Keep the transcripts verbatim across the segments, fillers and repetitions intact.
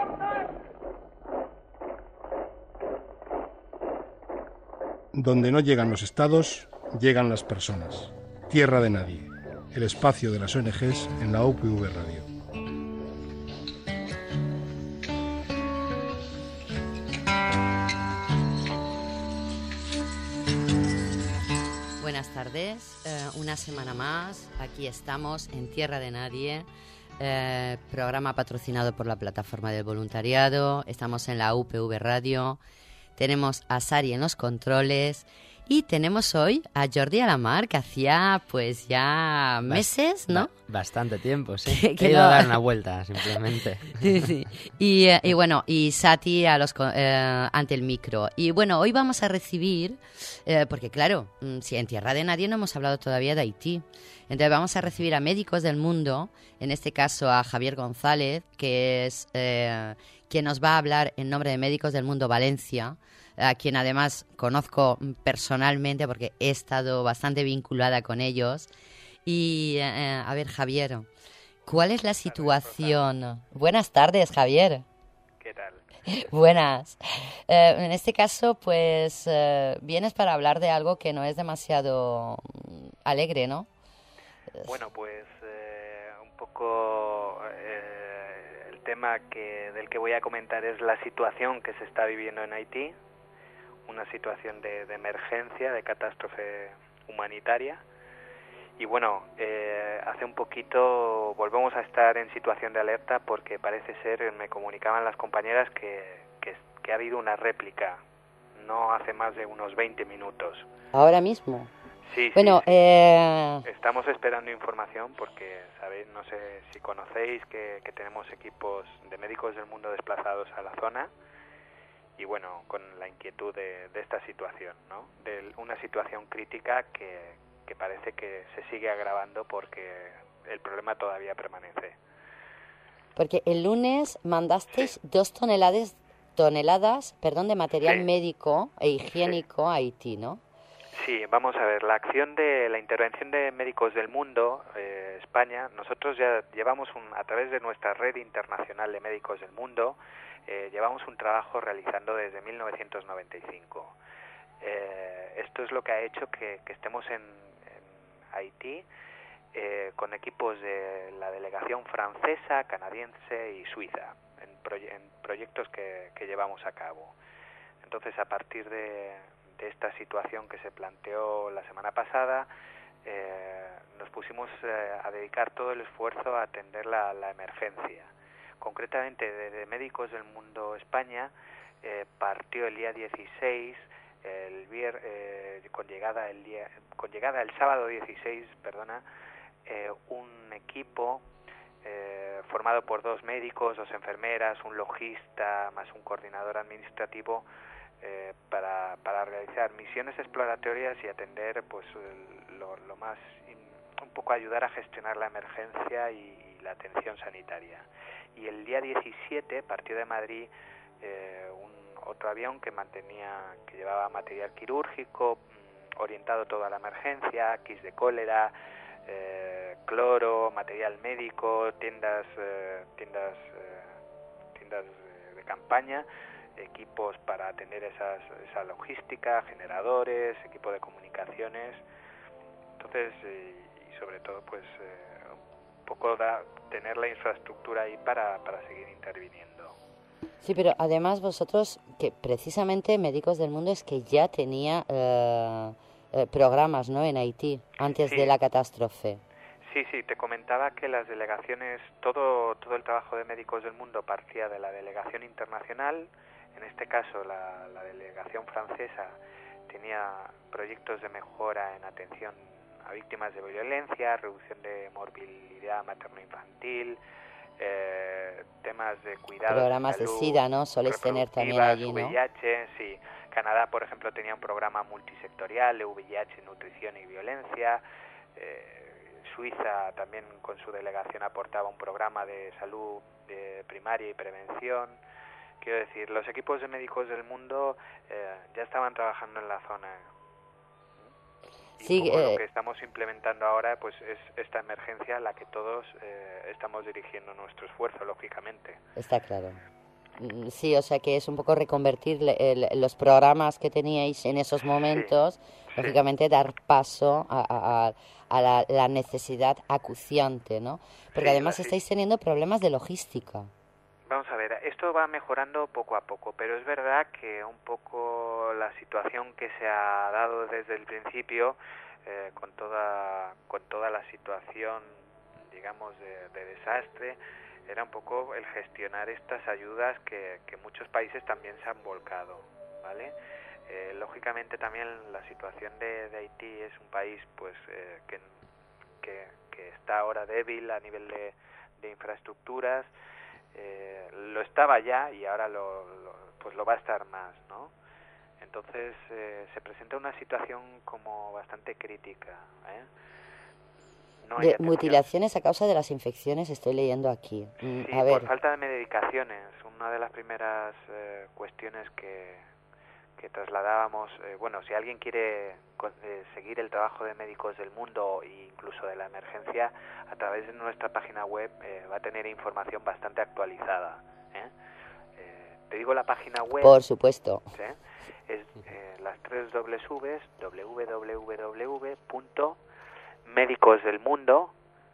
Donde no llegan los estados, llegan las personas. Tierra de nadie, el espacio de las O N Ges en la U P V Radio. Buenas tardes, eh, una semana más, aquí estamos en Tierra de Nadie, eh, programa patrocinado por la Plataforma del Voluntariado, estamos en la U P V Radio, tenemos a Sari en los controles y tenemos hoy a Jordi Alamar, que hacía pues ya meses, ¿no? Bastante tiempo, sí. Que, que He ido no... a dar una vuelta, simplemente. Sí, sí. Y, eh, y bueno, y Sati a los, eh, ante el micro. Y bueno, hoy vamos a recibir, eh, porque claro, si en Tierra de Nadie no hemos hablado todavía de Haití. Entonces vamos a recibir a médicos del mundo, en este caso a Javier González, que es eh, quien nos va a hablar en nombre de Médicos del Mundo Valencia, a quien además conozco personalmente porque he estado bastante vinculada con ellos. Y, eh, a ver, Javier, ¿cuál es la situación? Buenas tardes, Javier. ¿Qué tal? Buenas. Eh, en este caso, pues, eh, vienes para hablar de algo que no es demasiado alegre, ¿no? Bueno, pues eh, un poco eh, el tema que del que voy a comentar es la situación que se está viviendo en Haití, una situación de, de emergencia, de catástrofe humanitaria. Y bueno, eh, hace un poquito volvemos a estar en situación de alerta porque parece ser, me comunicaban las compañeras, que, que, que ha habido una réplica, no hace más de unos veinte minutos. ¿Ahora mismo? Sí, bueno, sí, sí. Eh... Estamos esperando información porque, sabéis, no sé si conocéis que, que tenemos equipos de médicos del mundo desplazados a la zona. Y bueno, con la inquietud de, de esta situación, ¿no? De una situación crítica que, que parece que se sigue agravando porque el problema todavía permanece. Porque el lunes mandasteis sí. dos toneladas, toneladas perdón, de material sí. médico e higiénico sí. a Haití, ¿no? Sí, vamos a ver, la acción de la intervención de Médicos del Mundo, eh, España, nosotros ya llevamos un, a través de nuestra red internacional de Médicos del Mundo, Eh, llevamos un trabajo realizando desde mil novecientos noventa y cinco. Eh, esto es lo que ha hecho que, que estemos en, en Haití eh, con equipos de la delegación francesa, canadiense y suiza en, proye- en proyectos que, que llevamos a cabo. Entonces, a partir de, de esta situación que se planteó la semana pasada, eh, nos pusimos eh, a dedicar todo el esfuerzo a atender la, la emergencia. Concretamente, desde Médicos del Mundo España eh, partió el día dieciséis, el vier, eh, con llegada el día, con llegada el sábado dieciséis, perdona, eh, un equipo eh, formado por dos médicos, dos enfermeras, un logista, más un coordinador administrativo, eh, para, para realizar misiones exploratorias y atender, pues, el, lo, lo más, un poco ayudar a gestionar la emergencia y, y la atención sanitaria. Y el día diecisiete partió de Madrid eh, un, otro avión que mantenía, que llevaba material quirúrgico, mmm, orientado todo a la emergencia, kits de cólera, eh, cloro, material médico, tiendas, eh, tiendas, eh, tiendas de, de campaña, equipos para atender esas, esa logística, generadores, equipo de comunicaciones. Entonces, eh, y sobre todo, pues, eh, un poco da, tener la infraestructura ahí para, para seguir interviniendo. Sí, pero además vosotros, que precisamente Médicos del Mundo es que ya tenía eh, eh, programas, ¿no?, en Haití, antes sí. de la catástrofe. Sí, sí, te comentaba que las delegaciones, todo, todo el trabajo de Médicos del Mundo partía de la delegación internacional. En este caso, la, la delegación francesa tenía proyectos de mejora en atención a víctimas de violencia, reducción de morbilidad materno-infantil, eh, temas de cuidado, programas de, salud, de SIDA, ¿no? Soléis tener también allí, ¿no? V I H, sí. Canadá, por ejemplo, tenía un programa multisectorial de V I H, nutrición y violencia. Eh, Suiza también con su delegación aportaba un programa de salud de primaria y prevención. Quiero decir, los equipos de Médicos del Mundo eh, ya estaban trabajando en la zona. Y sí, poco eh... lo que estamos implementando ahora, pues, es esta emergencia a la que todos eh, estamos dirigiendo nuestro esfuerzo, lógicamente. Está claro. Mm, Sí, o sea que es un poco reconvertir le- el- los programas que teníais en esos momentos, sí. lógicamente dar paso a, a- a- a la, la necesidad acuciante, ¿no? Porque Sí, además la si- estáis teniendo problemas de logística. Vamos a ver, esto va mejorando poco a poco, pero es verdad que un poco la situación que se ha dado desde el principio, eh, con toda con toda la situación, digamos, de, de desastre, era un poco el gestionar estas ayudas que, que muchos países también se han volcado, ¿vale? Eh, lógicamente también la situación de, de Haití es un país, pues, eh, que, que, que está ahora débil a nivel de, de infraestructuras. Eh, lo estaba ya y ahora lo, lo- pues lo va a estar más, ¿no? Entonces eh, se presenta una situación como bastante crítica, ¿eh? No hay De atención. mutilaciones a causa de las infecciones, estoy leyendo aquí. Mm, Sí, A por ver, falta de medicaciones. Una de las primeras eh, cuestiones que, que trasladábamos, eh, bueno, si alguien quiere co- eh, seguir el trabajo de Médicos del Mundo e incluso de la emergencia, a través de nuestra página web eh, va a tener información bastante actualizada, ¿eh? Eh, te digo la página web, por supuesto. ¿sí? Es eh, las tres w w w punto médicos del mundo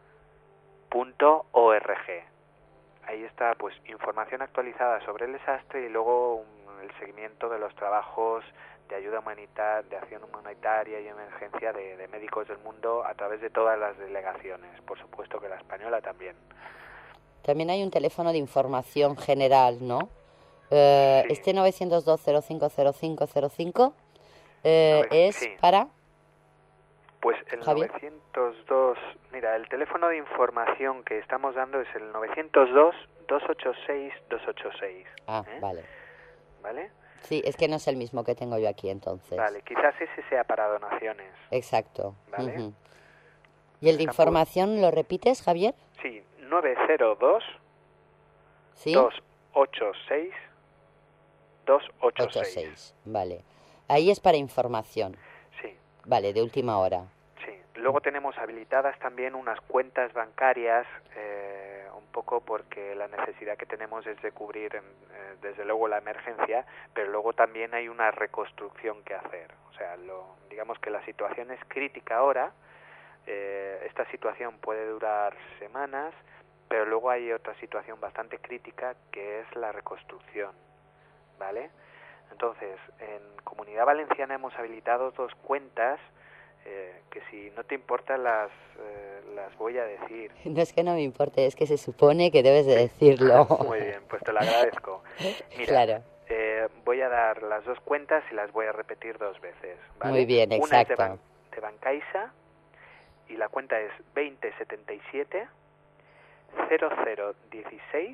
punto org. Ahí está, pues, información actualizada sobre el desastre y luego un- el seguimiento de los trabajos de ayuda humanitaria, de acción humanitaria y emergencia de, de Médicos del Mundo a través de todas las delegaciones, por supuesto que la española también. También hay un teléfono de información general, ¿no? Eh, Sí. Este novecientos dos cero cinco cero cinco cero cinco eh, Nove- es sí. para... Pues el Javier. novecientos dos, mira, el teléfono de información que estamos dando es el novecientos dos, doscientos ochenta y seis, doscientos ochenta y seis. Ah, ¿eh? vale. ¿Vale? Sí, es que no es el mismo que tengo yo aquí entonces. Vale, quizás ese sea para donaciones. Exacto. Vale. Ujú. ¿Y el de Están por- información lo repites, Javier? Sí, novecientos dos, Sí. doscientos ochenta y seis, doscientos ochenta y seis. ochenta y seis. Vale. Ahí es para información. Sí, Vale, de última hora. sí. Luego tenemos habilitadas también unas cuentas bancarias, eh, un poco porque la necesidad que tenemos es de cubrir, eh, desde luego, la emergencia, pero luego también hay una reconstrucción que hacer. O sea, lo, digamos que la situación es crítica ahora. Eh, esta situación puede durar semanas, pero luego hay otra situación bastante crítica que es la reconstrucción, ¿vale? Entonces, en Comunidad Valenciana hemos habilitado dos cuentas eh, que, si no te importa, las eh, las voy a decir. No es que no me importe, es que se supone que debes de decirlo. Muy bien, pues te lo agradezco. Mira, Claro. eh, voy a dar las dos cuentas y las voy a repetir dos veces, ¿vale? Muy bien, Una es de, exacto. Ban- de Bancaisa y la cuenta es veinte setenta y siete, cero cero dieciséis,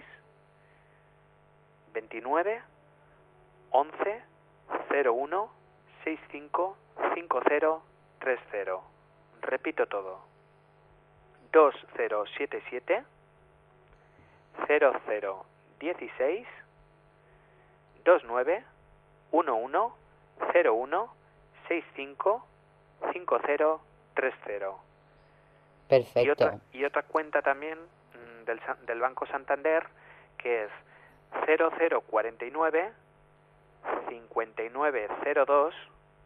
veintinueve, once, cero uno, sesenta y cinco, cincuenta, treinta. Repito todo. dos cero siete siete, cero cero dieciséis, veintinueve, once, cero uno, sesenta y cinco, cincuenta, treinta. Y Perfecto. otra, y otra cuenta también mm, del, Sa- del Banco Santander, que es cero cero cuarenta y nueve, cincuenta y nueve cero dos,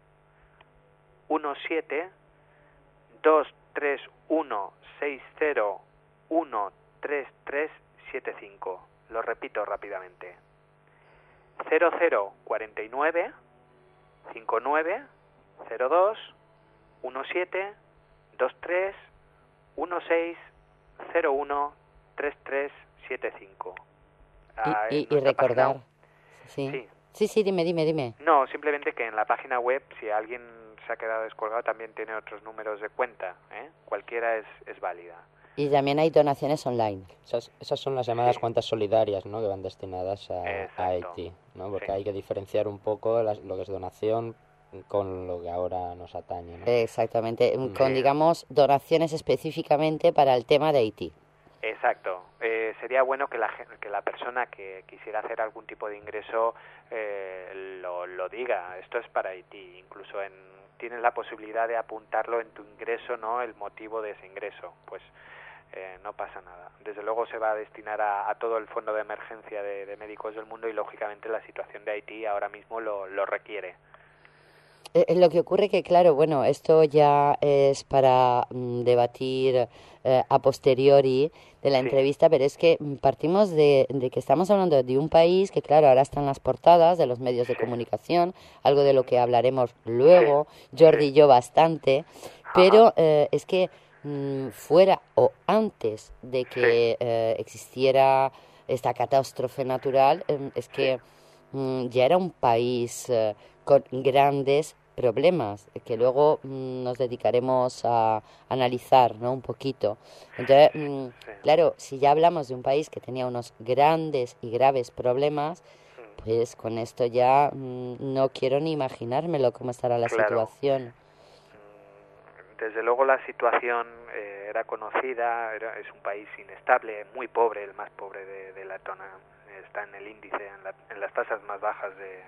diecisiete, dos tres uno seis cero uno tres tres siete cinco. Lo repito rápidamente. cero cero cuarenta y nueve, cincuenta y nueve cero dos, diecisiete, dos tres uno seis cero uno tres tres siete cinco. Ah, Y, y- en y nuestra página- recordar. Sí. Sí. sí, sí, dime, dime, dime. No, simplemente que en la página web, si alguien se ha quedado descolgado, también tiene otros números de cuenta, ¿eh? Cualquiera es, es válida. Y también hay donaciones online. Esas, esas son las llamadas Sí. cuentas solidarias, ¿no? Que van destinadas a, a Exacto. Haití, ¿no? Porque Sí. hay que diferenciar un poco las- lo que es donación con lo que ahora nos atañe, ¿no? Exactamente. Mm. Con, Sí. digamos, donaciones específicamente para el tema de Haití. Exacto. Eh, sería bueno que la, gen- que la persona que quisiera hacer algún tipo de ingreso eh, lo, lo diga. Esto es para Haití. Incluso en, tienes la posibilidad de apuntarlo en tu ingreso, ¿no? El motivo de ese ingreso. Pues eh, no pasa nada. Desde luego se va a destinar a, a todo el fondo de emergencia de, de médicos del mundo y lógicamente la situación de Haití ahora mismo lo, lo requiere. Eh, lo que ocurre que, claro, bueno, esto ya es para mm, debatir eh, a posteriori de la Sí. entrevista, pero es que mm, partimos de, de que estamos hablando de un país que, claro, ahora está en las portadas de los medios de Sí. comunicación, algo de lo que hablaremos luego, Jordi Sí. y yo bastante, Ajá. pero eh, es que mm, fuera o antes de que eh, existiera esta catástrofe natural, eh, es que mm, ya era un país eh, con grandes problemas que luego mm, nos dedicaremos a analizar, ¿no? Un poquito. Entonces, mm, Sí. claro, si ya hablamos de un país que tenía unos grandes y graves problemas, Mm. pues con esto ya mm, no quiero ni imaginármelo cómo estará la Claro. situación. Mm, Desde luego la situación eh, era conocida, era, es un país inestable, muy pobre, el más pobre de, de la zona, está en el índice, en, la, en las tasas más bajas de,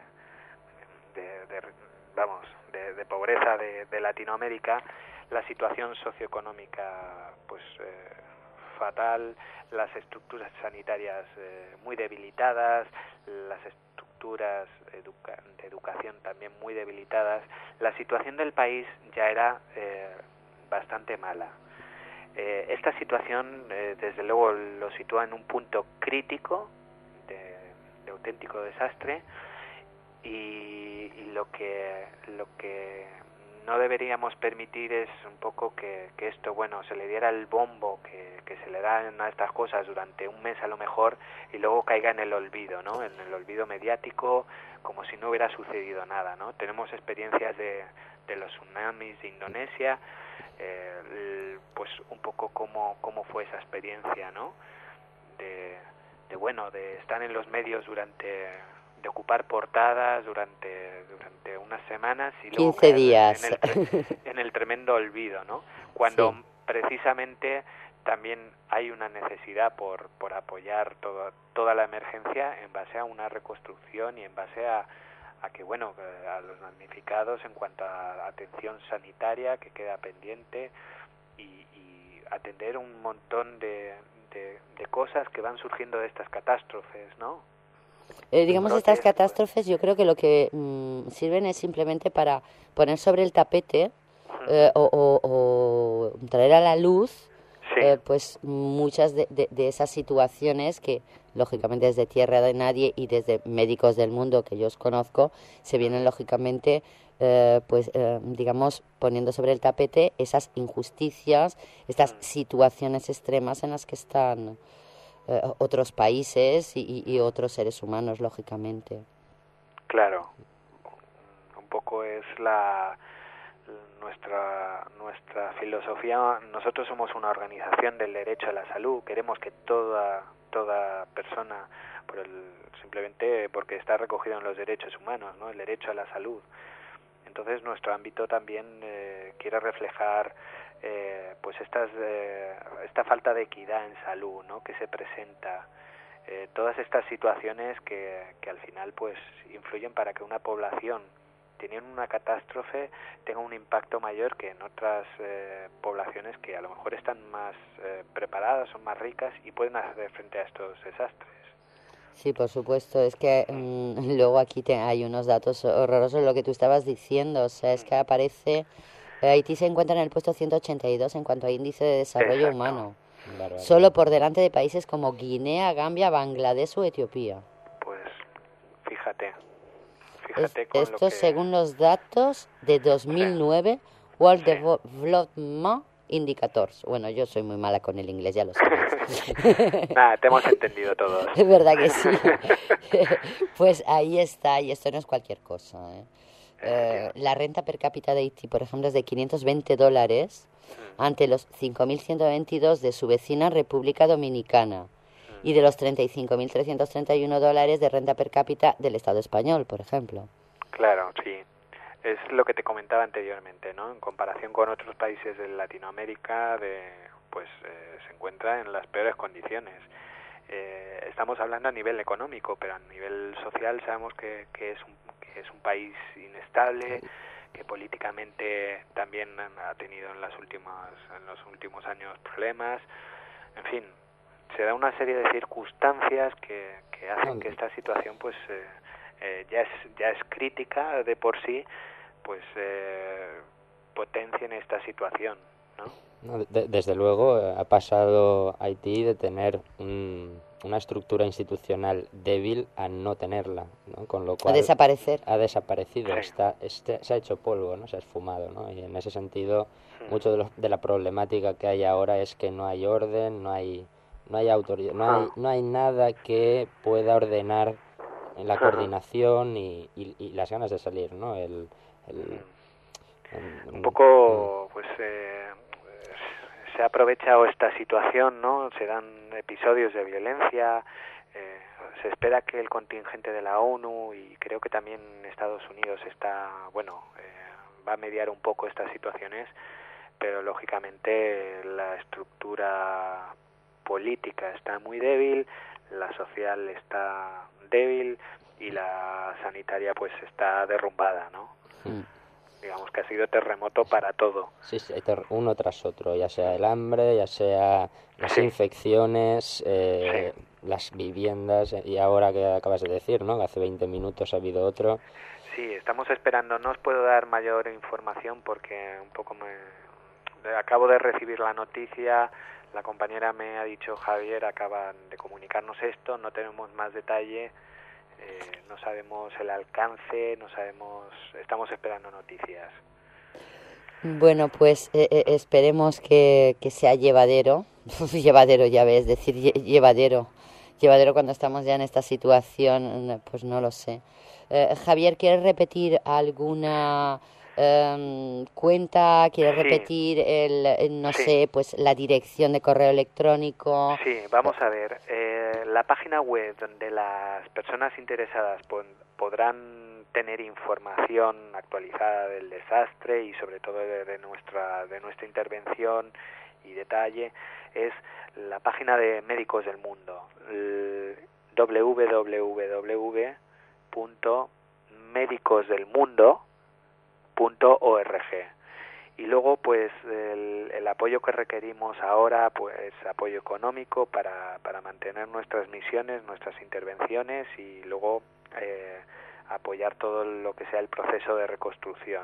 de, de vamos, de, de pobreza de, de Latinoamérica. La situación socioeconómica, pues eh, fatal, las estructuras sanitarias eh, muy debilitadas, las estructuras educa de educación también muy debilitadas. La situación del país ya era eh, bastante mala. Eh, esta situación, eh, desde luego, lo sitúa en un punto crítico de, de auténtico desastre y, y lo que lo que no deberíamos permitir es un poco que, que esto, bueno, se le diera el bombo que, que se le dan a estas cosas durante un mes a lo mejor y luego caiga en el olvido, ¿no? En el olvido mediático, como si no hubiera sucedido nada, ¿no? Tenemos experiencias de, de los tsunamis de Indonesia, eh, el, pues un poco cómo, cómo fue esa experiencia, ¿no? De, de, bueno, de estar en los medios durante... de ocupar portadas durante durante unas semanas y luego quince caer días. en el, en el tremendo olvido, ¿no? Cuando Sí. precisamente también hay una necesidad por, por apoyar todo, toda la emergencia en base a una reconstrucción y en base a, a que, bueno, a los damnificados en cuanto a atención sanitaria que queda pendiente y, y atender un montón de, de, de cosas que van surgiendo de estas catástrofes, ¿no? Eh, digamos, Brotes, estas catástrofes yo creo que lo que mm, sirven es simplemente para poner sobre el tapete eh, o, o- o traer a la luz Sí. eh, pues muchas de, de- de esas situaciones que lógicamente desde Tierra de Nadie y desde Médicos del Mundo que yo os conozco se vienen lógicamente eh, pues eh, digamos poniendo sobre el tapete esas injusticias, estas situaciones extremas en las que están eh, otros países y, y- y otros seres humanos, lógicamente. Claro, un poco es la nuestra nuestra filosofía. Nosotros somos una organización del derecho a la salud. Queremos que toda toda persona, por el, simplemente porque está recogido en los derechos humanos, ¿no? El derecho a la salud. Entonces nuestro ámbito también eh, quiere reflejar eh, pues estas eh, esta falta de equidad en salud, ¿no? Que se presenta. Eh, todas estas situaciones que, que al final pues influyen para que una población teniendo una catástrofe tenga un impacto mayor que en otras eh, poblaciones que a lo mejor están más eh, preparadas, son más ricas y pueden hacer frente a estos desastres. Sí, por supuesto. Es que mm, luego aquí te, hay unos datos horrorosos, lo que tú estabas diciendo. O sea, es que aparece... Haití se encuentra en el puesto ciento ochenta y dos en cuanto a índice de desarrollo Exacto. humano. Barbaridad. Solo por delante de países como Guinea, Gambia, Bangladesh o Etiopía. Pues fíjate, Es- fíjate con esto lo que... según los datos de dos mil nueve World Sí. Development Indicators. Bueno, yo soy muy mala con el inglés, ya lo sabes. Nada, te hemos entendido todos. Es verdad que sí. Pues ahí está, y esto no es cualquier cosa, ¿eh? Eh, la renta per cápita de Haití, por ejemplo, es de quinientos veinte dólares ante los cinco mil ciento veintidós de su vecina República Dominicana y de los treinta y cinco mil trescientos treinta y uno dólares de renta per cápita del Estado español, por ejemplo. Claro, sí. Es lo que te comentaba anteriormente, ¿no? En comparación con otros países de Latinoamérica, de, pues eh, se encuentra en las peores condiciones. Eh, estamos hablando a nivel económico, pero a nivel social sabemos que, que, es un, que es un país inestable, que políticamente también ha tenido en las últimas en los últimos años problemas. en fin, se da una serie de circunstancias que, que hacen que esta situación pues eh, eh, ya es ya es crítica de por sí, pues eh, potencien esta situación, ¿no? No, de, desde luego ha pasado Haití de tener un, una estructura institucional débil a no tenerla, ¿no? Con lo cual a desaparecer. Ha desaparecido, Sí. está, este, se ha hecho polvo, ¿no? Se ha esfumado, ¿no? Y en ese sentido, Sí. mucho de, los, de la problemática que hay ahora es que no hay orden, no hay, no hay autoridad, no hay, no hay nada que pueda ordenar la coordinación y, y, y las ganas de salir, ¿no? El, el, el, un poco, pues, eh, se ha aprovechado esta situación, ¿no? Se dan episodios de violencia, eh, se espera que el contingente de la ONU y creo que también Estados Unidos está, bueno, eh, va a mediar un poco estas situaciones, pero lógicamente la estructura política está muy débil, la social está débil y la sanitaria pues está derrumbada, ¿no? Mm. Digamos que ha sido terremoto para todo. Sí, sí, uno tras otro, ya sea el hambre, ya sea las sí. infecciones, eh, sí. las viviendas, y ahora que acabas de decir, ¿no? Que hace veinte minutos ha habido otro. Sí, estamos esperando, no os puedo dar mayor información porque un poco me... acabo de recibir la noticia, la compañera me ha dicho, Javier, acaban de comunicarnos esto, no tenemos más detalle. Eh, no sabemos el alcance, no sabemos, estamos esperando noticias. Bueno, pues eh, eh, esperemos que, que sea llevadero, llevadero ya ves, decir llevadero, llevadero cuando estamos ya en esta situación, pues no lo sé. Eh, Javier, ¿quieres repetir alguna eh, cuenta? ¿Quieres sí. repetir el, el no sí. sé, pues la dirección de correo electrónico? Sí, vamos a ver. Eh, la página web donde las personas interesadas pod- podrán tener información actualizada del desastre y sobre todo de, de nuestra de nuestra intervención y detalle es la página de Médicos del Mundo, doble u doble u doble u punto médicos del mundo punto org. Y luego, pues, el, el apoyo que requerimos ahora, pues, apoyo económico para, para mantener nuestras misiones, nuestras intervenciones y luego eh, apoyar todo lo que sea el proceso de reconstrucción.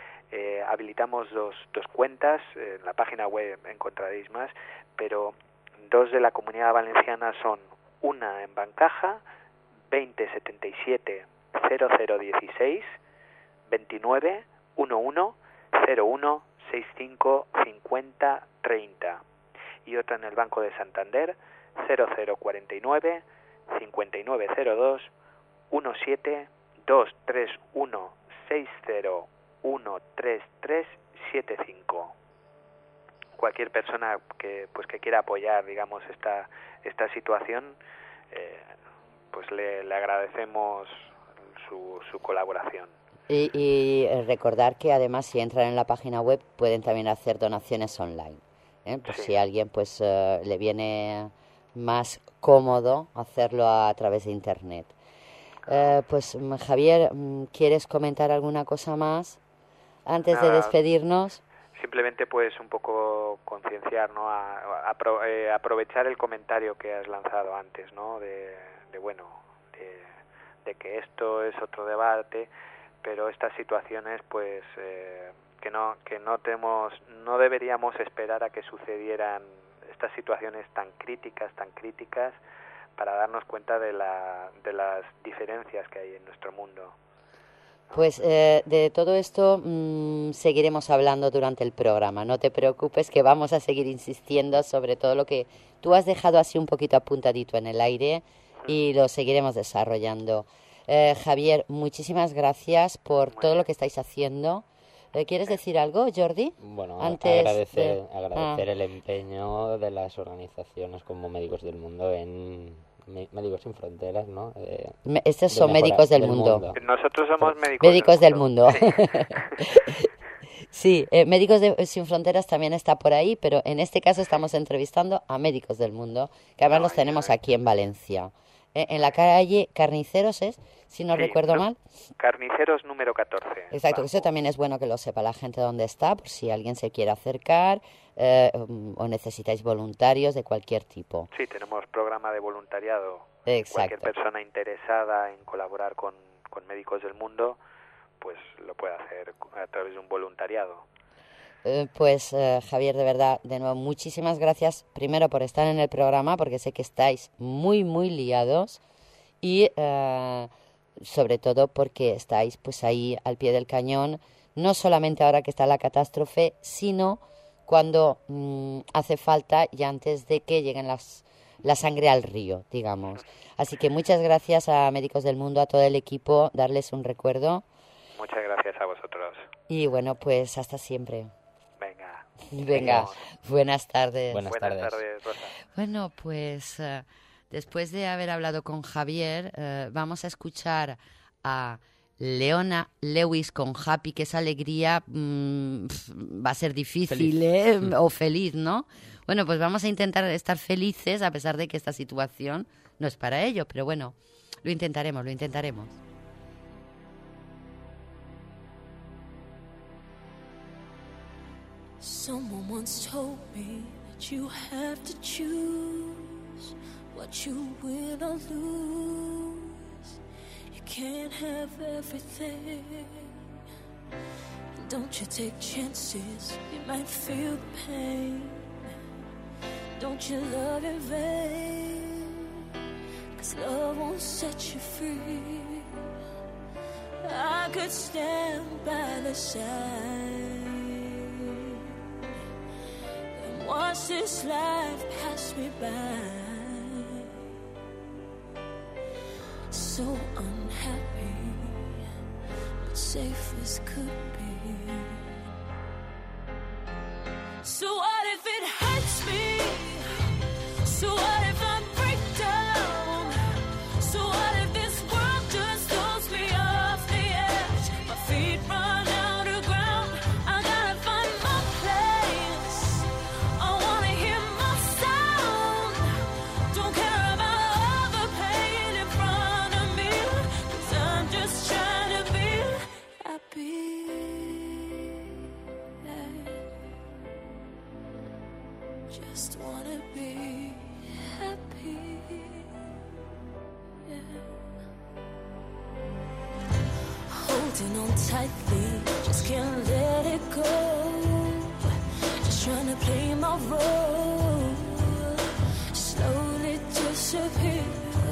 Eh, habilitamos dos, dos cuentas, en la página web encontraréis más, pero dos de la Comunidad Valenciana son una en Bancaja, veinte setenta y siete cero cero dieciséis, veintinueve once cero uno sesenta y cinco cincuenta treinta, y otra en el Banco de Santander cero cero cuarenta y nueve cincuenta y nueve cero dos diecisiete dos tres uno seis cero uno tres tres siete cinco. Cualquier persona que pues que quiera apoyar, digamos, esta esta situación, eh, pues le, le agradecemos su, su colaboración. Y, y recordar que además si entran en la página web pueden también hacer donaciones online, ¿eh? Pues sí. si a alguien pues uh, le viene más cómodo hacerlo a través de internet. Uh, pues Javier, ¿quieres comentar alguna cosa más antes Nada, de despedirnos? Simplemente pues un poco concienciar, ¿no? A, a, a, eh, aprovechar el comentario que has lanzado antes, ¿no? De, de bueno, de, de que esto es otro debate, pero estas situaciones pues eh, que no que no tenemos no deberíamos esperar a que sucedieran estas situaciones tan críticas tan críticas para darnos cuenta de la de las diferencias que hay en nuestro mundo. Pues eh, de todo esto mmm, seguiremos hablando durante el programa, no te preocupes que vamos a seguir insistiendo sobre todo lo que tú has dejado así un poquito apuntadito en el aire y lo seguiremos desarrollando. Eh, Javier, muchísimas gracias por Muy todo bien. Lo que estáis haciendo. Eh, ¿Quieres decir algo, Jordi? Bueno, Antes agradecer, de... agradecer ah. el empeño de las organizaciones como Médicos del Mundo en Médicos Sin Fronteras, ¿no? Eh, Estos son de Médicos del, del mundo. mundo. Nosotros somos Médicos, médicos del Mundo. Del mundo. Sí, sí eh, Médicos de, Sin Fronteras también está por ahí, pero en este caso estamos entrevistando a Médicos del Mundo, que además no, los tenemos aquí en Valencia. eh, en la calle Carniceros, ¿es? Si no Sí, recuerdo no, mal. Carniceros número catorce. Exacto, bajo. eso también es bueno que lo sepa la gente dónde está, por si alguien se quiere acercar eh, o necesitáis voluntarios de cualquier tipo. Sí, tenemos programa de voluntariado. Exacto. Cualquier persona interesada en colaborar con, con Médicos del Mundo, pues lo puede hacer a través de un voluntariado. Eh, pues eh, Javier, de verdad, de nuevo, muchísimas gracias primero por estar en el programa, porque sé que estáis muy, muy liados y eh, sobre todo porque estáis pues ahí al pie del cañón, no solamente ahora que está la catástrofe, sino cuando mm, hace falta y antes de que lleguen las, la sangre al río, digamos. Así que muchas gracias a Médicos del Mundo, a todo el equipo, darles un recuerdo. Muchas gracias a vosotros. Y bueno, pues hasta siempre. Venga. Venga, buenas tardes. Buenas, Buenas tardes. tardes, Rosa. Bueno, pues eh, después de haber hablado con Javier, eh, vamos a escuchar a Leona Lewis con Happy, que esa alegría mmm, va a ser difícil, Feliz. ¿eh? Mm. O feliz, ¿no? Bueno, pues vamos a intentar estar felices a pesar de que esta situación no es para ello, pero bueno, lo intentaremos, lo intentaremos. Someone once told me that you have to choose what you win or lose. You can't have everything. Don't you take chances, you might feel the pain. Don't you love in vain, 'cause love won't set you free. I could stand by the side and watch this life pass me by. So unhappy, but safe as could be. So what if it hurts me? So what if I break down? So what if this world just throws me off the edge? My feet run out of ground, I gotta find my place. I wanna hear my sound. Don't care about all the pain in front of me, 'cause I'm just trying to be happy. Just wanna be happy, yeah. Holding on tightly, just can't let it go. Just trying to play my role, slowly disappear.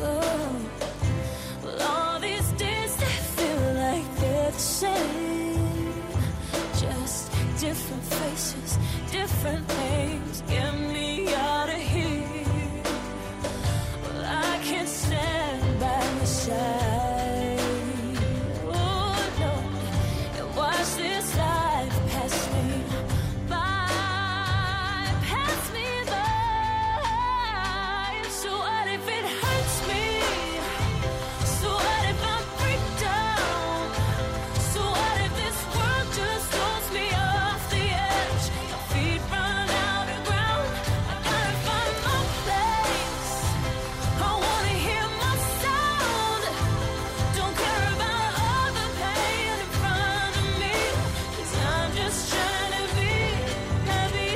Well, all these days they feel like they're the same. Just different faces, different names. Get me out of here. Well, I can't stand by my side. Oh no, and watch this life pass me by, pass me by. So what if it hurts me? So what if I break down? So what if this world just throws me off the edge? My feet run out of ground, I gotta find my place. I wanna hear my sound. Don't care about all the pain in front of me, 'cause I'm just trying to be happy.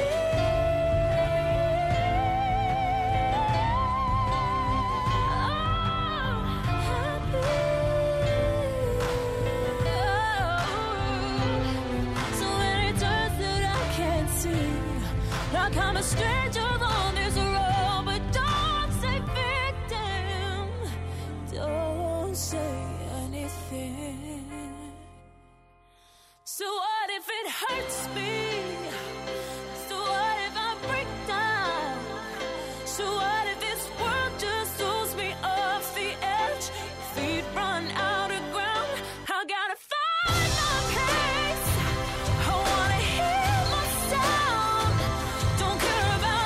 So many turns that I can't see, like I'm a stranger on this road. But don't say victim, don't say anything. So what if it hurts me? So what if I break down? So what if this world just throws me off the edge? Feet run out of ground, I gotta find my place. I wanna hear my sound. Don't care about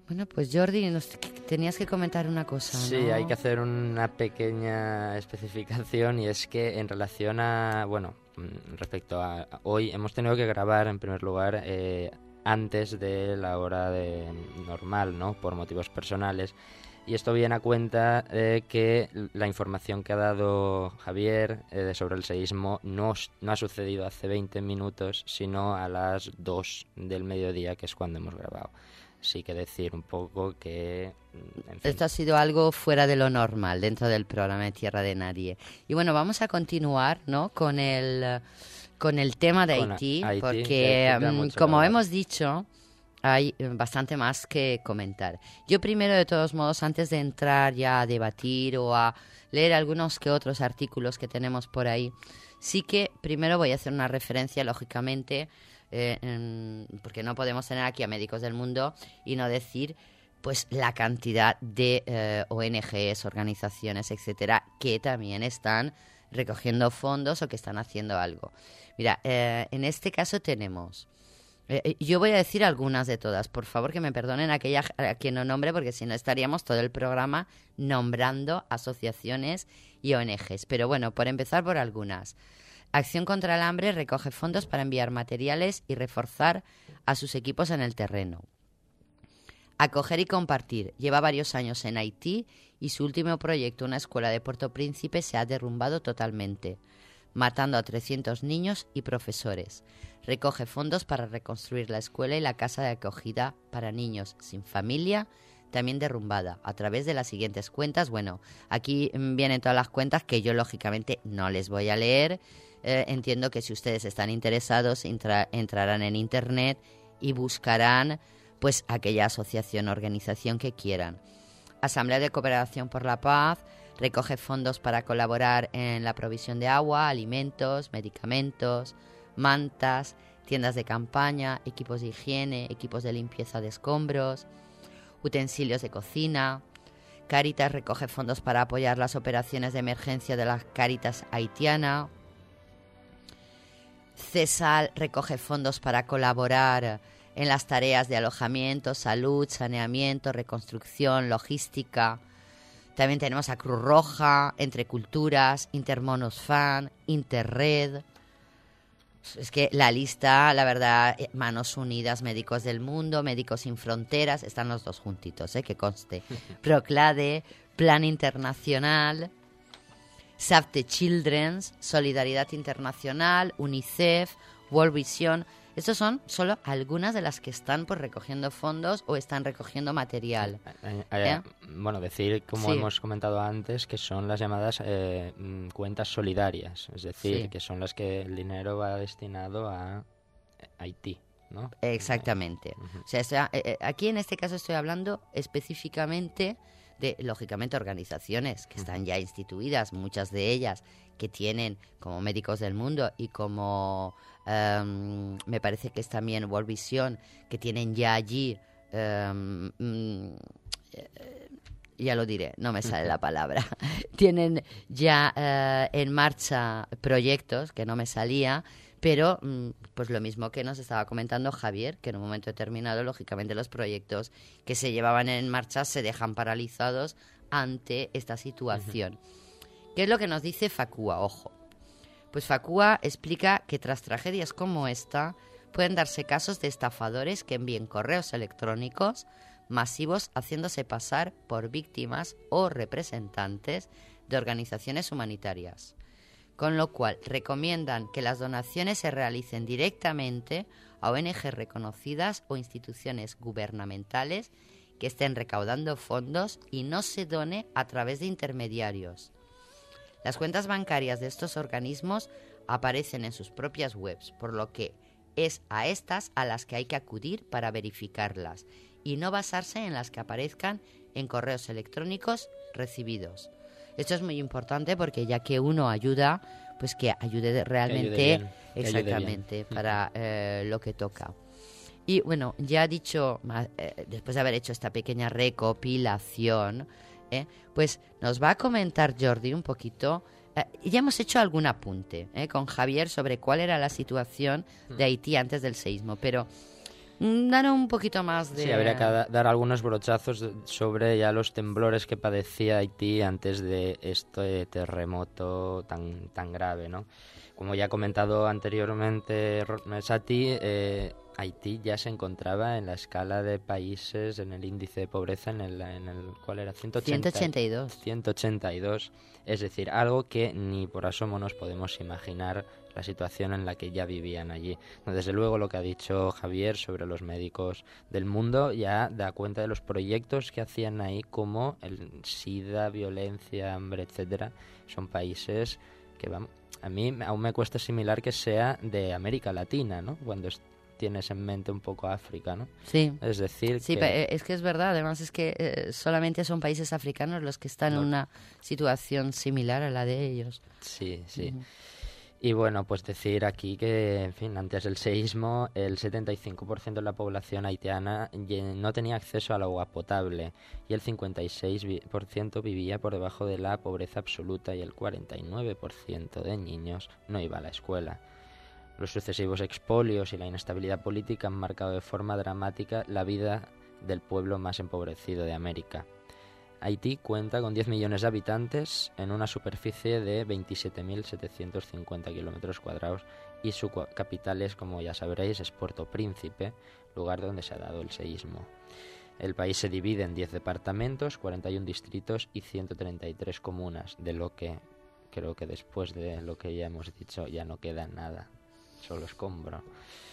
Bueno, pues Jordi, nos tenías que comentar una cosa, ¿no? Sí, hay que hacer una pequeña especificación y es que en relación a, bueno, respecto a, a hoy hemos tenido que grabar en primer lugar eh, antes de la hora de, normal, ¿no? Por motivos personales. Y esto viene a cuenta de que la información que ha dado Javier eh, sobre el seísmo no, no ha sucedido hace veinte minutos, sino a las dos del mediodía, que es cuando hemos grabado. Sí que decir un poco que... En fin. Esto ha sido algo fuera de lo normal dentro del programa de Tierra de Nadie. Y bueno, vamos a continuar, ¿no? con el, con el tema de Con Haití, Haití, porque que Haití da mm, mucho como que hablar. hemos dicho, hay eh, bastante más que comentar. Yo primero, de todos modos, antes de entrar ya a debatir o a leer algunos que otros artículos que tenemos por ahí, sí que primero voy a hacer una referencia, lógicamente, eh, en, porque no podemos tener aquí a Médicos del Mundo y no decir pues la cantidad de eh, O N Ges, organizaciones, etcétera, que también están recogiendo fondos o que están haciendo algo. Mira, eh, en este caso tenemos... Eh, yo voy a decir algunas de todas. Por favor, que me perdonen aquella a quien no nombre, porque si no estaríamos todo el programa nombrando asociaciones y O N Ges. Pero bueno, por empezar por algunas. Acción contra el Hambre recoge fondos para enviar materiales y reforzar a sus equipos en el terreno. Acoger y compartir. Lleva varios años en Haití y su último proyecto, una escuela de Puerto Príncipe, se ha derrumbado totalmente, matando a trescientos niños y profesores. Recoge fondos para reconstruir la escuela y la casa de acogida para niños sin familia, también derrumbada, a través de las siguientes cuentas. Bueno, aquí vienen todas las cuentas que yo lógicamente no les voy a leer. Eh, entiendo que si ustedes están interesados entra- entrarán en internet y buscarán pues aquella asociación o organización que quieran. Asamblea de Cooperación por la Paz recoge fondos para colaborar en la provisión de agua, alimentos, medicamentos, mantas, tiendas de campaña, equipos de higiene, equipos de limpieza de escombros, utensilios de cocina. Cáritas recoge fondos para apoyar las operaciones de emergencia de la Cáritas haitiana. CESAL recoge fondos para colaborar en las tareas de alojamiento, salud, saneamiento, reconstrucción, logística. También tenemos a Cruz Roja, Entre Culturas, Intermonos Fan, Interred. Es que la lista, la verdad, Manos Unidas, Médicos del Mundo, Médicos Sin Fronteras, están los dos juntitos, ¿eh? Que conste. Proclade, Plan Internacional, Save the Children, Solidaridad Internacional, UNICEF, World Vision. Estos son solo algunas de las que están pues recogiendo fondos o están recogiendo material. Eh, eh, ¿Eh? Bueno, decir, como Sí. hemos comentado antes, que son las llamadas eh, mm, cuentas solidarias, es decir, Sí. que son las que el dinero va destinado a Haití, ¿no? Exactamente. Ujú. O sea, estoy a- eh, eh, aquí en este caso estoy hablando específicamente de, lógicamente, organizaciones que están ya instituidas, muchas de ellas que tienen como Médicos del Mundo y como em, me parece que es también World Vision, que tienen ya allí, em, mm, eh, ya lo diré, no me sale la palabra, tienen ya eh, en marcha proyectos que no me salía, pero mm, pues lo mismo que nos estaba comentando Javier, que en un momento determinado, lógicamente, los proyectos que se llevaban en marcha se dejan paralizados ante esta situación. ¿Qué es lo que nos dice Facua? Ojo. Pues Facua explica que tras tragedias como esta pueden darse casos de estafadores que envíen correos electrónicos masivos haciéndose pasar por víctimas o representantes de organizaciones humanitarias. Con lo cual recomiendan que las donaciones se realicen directamente a O N Ges reconocidas o instituciones gubernamentales que estén recaudando fondos y no se done a través de intermediarios. Las cuentas bancarias de estos organismos aparecen en sus propias webs, por lo que es a estas a las que hay que acudir para verificarlas y no basarse en las que aparezcan en correos electrónicos recibidos. Esto es muy importante porque ya que uno ayuda, pues que ayude de- realmente, bien, que ayude exactamente, bien. para eh, lo que toca. Y bueno, ya dicho, ma- eh, después de haber hecho esta pequeña recopilación, ¿eh? pues nos va a comentar Jordi un poquito. Eh, ya hemos hecho algún apunte ¿eh? con Javier sobre cuál era la situación de Haití antes del seísmo, pero dar un poquito más de... Sí, habría que da- dar algunos brochazos de- sobre ya los temblores que padecía Haití antes de este terremoto tan, tan grave, ¿no? Como ya ha comentado anteriormente Ro- Sati, eh, Haití ya se encontraba en la escala de países, en el índice de pobreza, en el, en el ¿cuál era? ciento ochenta, ciento ochenta y dos. ciento ochenta y dos, es decir, algo que ni por asomo nos podemos imaginar la situación en la que ya vivían allí. No, desde luego lo que ha dicho Javier sobre los médicos del mundo ya da cuenta de los proyectos que hacían ahí, como el SIDA, violencia, hambre, etcétera. Son países que van, a mí aún me cuesta asimilar que sea de América Latina, ¿no? Cuando es- tienes en mente un poco África, ¿no? Sí. Es decir, Sí, que... pe- es que es verdad, además es que eh, solamente son países africanos los que están No. en una situación similar a la de ellos. Sí, sí. Ujú. Y bueno, pues decir aquí que, en fin, antes del seísmo, el setenta y cinco por ciento de la población haitiana ye- no tenía acceso al agua potable y el cincuenta y seis por ciento vivía por debajo de la pobreza absoluta y el cuarenta y nueve por ciento de niños no iba a la escuela. Los sucesivos expolios y la inestabilidad política han marcado de forma dramática la vida del pueblo más empobrecido de América. Haití cuenta con diez millones de habitantes en una superficie de veintisiete mil setecientos cincuenta kilómetros cuadrados y su cua- capital es, como ya sabréis, es Puerto Príncipe, lugar donde se ha dado el seísmo. El país se divide en diez departamentos, cuarenta y uno distritos y ciento treinta y tres comunas, de lo que creo que después de lo que ya hemos dicho ya no queda nada, solo escombro.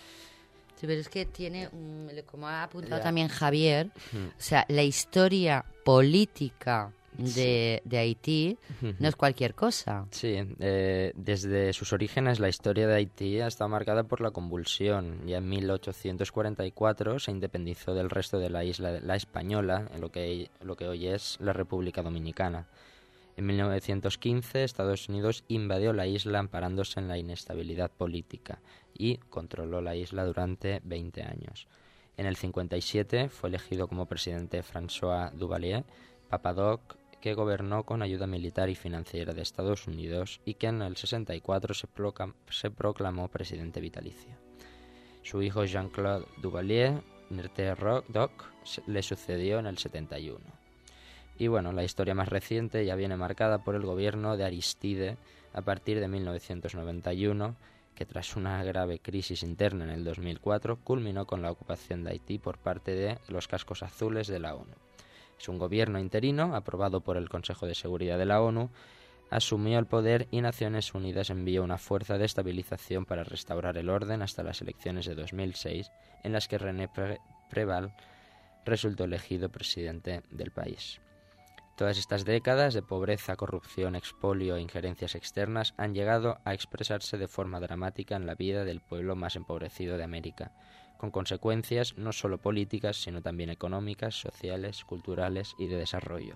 Sí, pero es que tiene, un- como ha apuntado Ya. también Javier, Hmm. o sea, la historia política de, de Haití no es cualquier cosa. Sí, eh, desde sus orígenes la historia de Haití ha estado marcada por la convulsión. Ya en mil ochocientos cuarenta y cuatro se independizó del resto de la isla de La Española, en lo que, lo que hoy es la República Dominicana. En mil novecientos quince Estados Unidos invadió la isla amparándose en la inestabilidad política y controló la isla durante veinte años. En el cincuenta y siete fue elegido como presidente François Duvalier, Papadoc, que gobernó con ayuda militar y financiera de Estados Unidos y que en el sesenta y cuatro se, proclam- se proclamó presidente vitalicio. Su hijo Jean-Claude Duvalier, Doc, le sucedió en el setenta y uno. Y bueno, la historia más reciente ya viene marcada por el gobierno de Aristide a partir de mil novecientos noventa y uno, que tras una grave crisis interna en el dos mil cuatro culminó con la ocupación de Haití por parte de los cascos azules de la ONU. Es un gobierno interino aprobado por el Consejo de Seguridad de la ONU, asumió el poder y Naciones Unidas envió una fuerza de estabilización para restaurar el orden hasta las elecciones de dos mil seis, en las que René Pre- Preval resultó elegido presidente del país. Todas estas décadas de pobreza, corrupción, expolio e injerencias externas han llegado a expresarse de forma dramática en la vida del pueblo más empobrecido de América, con consecuencias no solo políticas, sino también económicas, sociales, culturales y de desarrollo.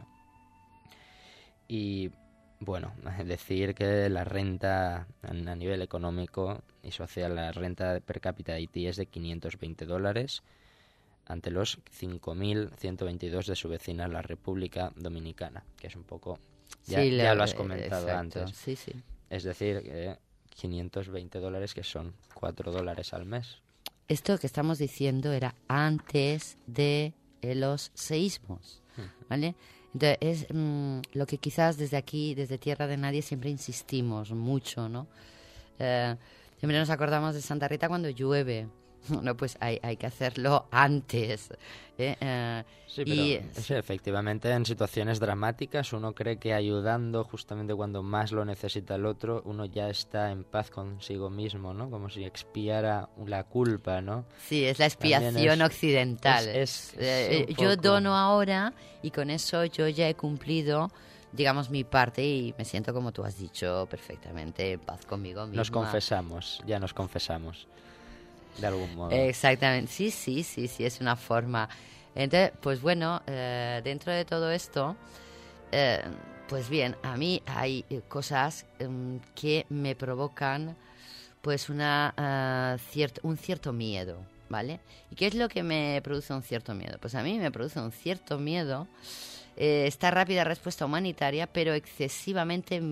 Y bueno, decir que la renta a nivel económico y social, la renta per cápita de Haití es de quinientos veinte dólares, ante los cinco mil ciento veintidós de su vecina, la República Dominicana, que es un poco... Ya, Sí, ya le- lo has comentado exacto, antes. Sí, sí. Es decir, que quinientos veinte dólares, que son cuatro dólares al mes. Esto que estamos diciendo era antes de eh, los seísmos, ¿vale? Entonces, es mm, lo que quizás desde aquí, desde Tierra de Nadie, siempre insistimos mucho, ¿no? Eh, siempre nos acordamos de Santa Rita cuando llueve. No, pues hay, hay que hacerlo antes. ¿eh? Eh, Sí, pero y, sí, efectivamente en situaciones dramáticas uno cree que ayudando justamente cuando más lo necesita el otro, uno ya está en paz consigo mismo, ¿no? Como si expiara la culpa, ¿no? sí, es la También expiación es- occidental. es- es Eh, un yo poco- dono ahora y con eso yo ya he cumplido, digamos, mi parte y me siento, como tú has dicho, perfectamente en paz conmigo misma. Nos confesamos, ya nos confesamos, de algún modo. Exactamente, sí, sí, sí, sí, es una forma. Entonces, pues bueno, eh, dentro de todo esto, eh, pues bien, a mí hay eh, cosas em, que me provocan pues una, eh, ciert- un cierto miedo, ¿vale? ¿Y qué es lo que me produce un cierto miedo? Pues a mí me produce un cierto miedo eh, esta rápida respuesta humanitaria, pero excesivamente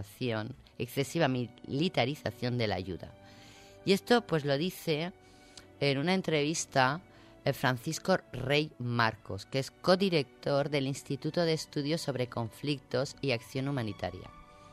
militarización, excesiva militarización de la ayuda. Y esto pues lo dice en una entrevista eh, Francisco Rey Marcos, que es codirector del Instituto de Estudios sobre Conflictos y Acción Humanitaria.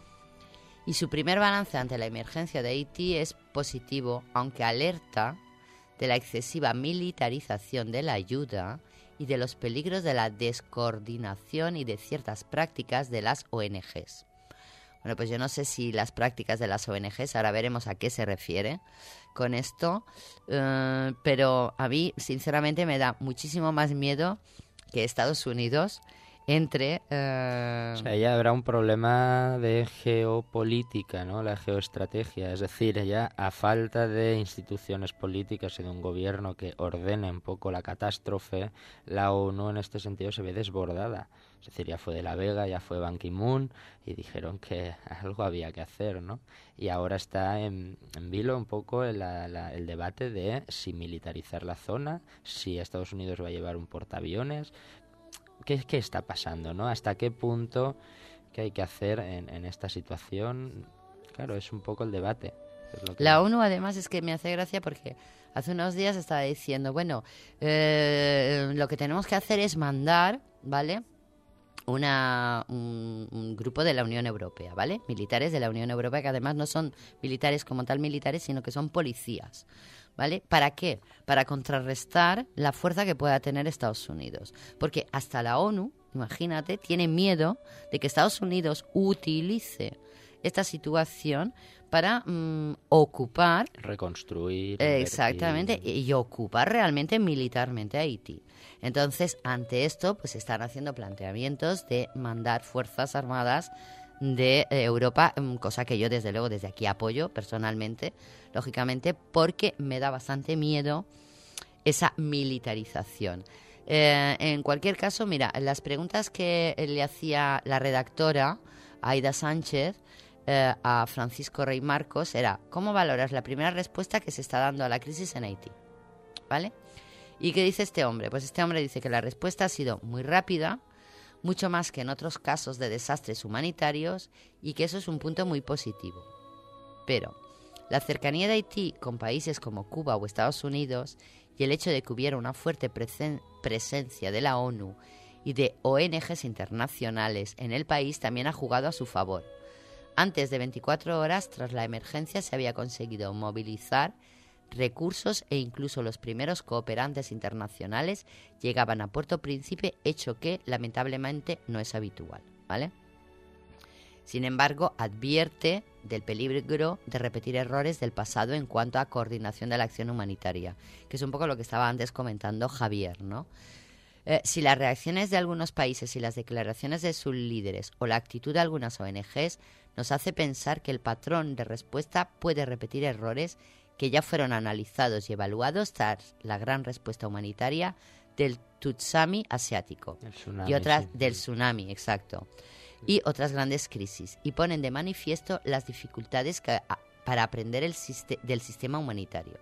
Y su primer balance ante la emergencia de Haití es positivo, aunque alerta de la excesiva militarización de la ayuda y de los peligros de la descoordinación y de ciertas prácticas de las O N Ges. Bueno, pues yo no sé si las prácticas de las O N Ges, ahora veremos a qué se refiere con esto, eh, pero a mí, sinceramente, me da muchísimo más miedo que Estados Unidos entre... Eh... O sea, ya habrá un problema de geopolítica, ¿no? La geoestrategia, es decir, ya a falta de instituciones políticas y de un gobierno que ordene un poco la catástrofe, la ONU en este sentido se ve desbordada. Es decir, ya fue de la Vega, ya fue Ban Ki-moon y dijeron que algo había que hacer, ¿no? Y ahora está en, en vilo un poco el, la, el debate de si militarizar la zona, si Estados Unidos va a llevar un portaaviones. ¿Qué, qué está pasando, no? ¿Hasta qué punto qué hay que hacer en, en esta situación? Claro, es un poco el debate. Es lo que... La ONU, además, es que me hace gracia porque hace unos días estaba diciendo, bueno, eh, lo que tenemos que hacer es mandar, ¿vale?, Una, un, un grupo de la Unión Europea, ¿vale? Militares de la Unión Europea, que además no son militares como tal militares, sino que son policías, ¿vale? ¿Para qué? Para contrarrestar la fuerza que pueda tener Estados Unidos. Porque hasta la ONU, imagínate, tiene miedo de que Estados Unidos utilice esta situación para mmm, ocupar... Reconstruir. Eh, exactamente, y, y ocupar realmente militarmente a Haití. Entonces, ante esto, pues están haciendo planteamientos de mandar fuerzas armadas de eh, Europa, cosa que yo desde luego desde aquí apoyo personalmente, lógicamente, porque me da bastante miedo esa militarización. Eh, en cualquier caso, mira, las preguntas que le hacía la redactora, Aida Sánchez, eh, a Francisco Rey Marcos, era: ¿cómo valoras la primera respuesta que se está dando a la crisis en Haití? ¿Vale? ¿Y qué dice este hombre? Pues este hombre dice que la respuesta ha sido muy rápida, mucho más que en otros casos de desastres humanitarios, y que eso es un punto muy positivo. Pero la cercanía de Haití con países como Cuba o Estados Unidos y el hecho de que hubiera una fuerte presen- presencia de la ONU y de O N Ges internacionales en el país también ha jugado a su favor. Antes de veinticuatro horas, tras la emergencia, se había conseguido movilizar recursos e incluso los primeros cooperantes internacionales llegaban a Puerto Príncipe, hecho que lamentablemente no es habitual, ¿vale? Sin embargo, advierte del peligro de repetir errores del pasado en cuanto a coordinación de la acción humanitaria, que es un poco lo que estaba antes comentando Javier, ¿no? Eh, si las reacciones de algunos países y las declaraciones de sus líderes o la actitud de algunas O N Ges nos hace pensar que el patrón de respuesta puede repetir errores que ya fueron analizados y evaluados tras la gran respuesta humanitaria del tsunami asiático tsunami, y otras sí. del tsunami, exacto, y otras grandes crisis, y ponen de manifiesto las dificultades que, a, para aprender el siste- del sistema humanitario.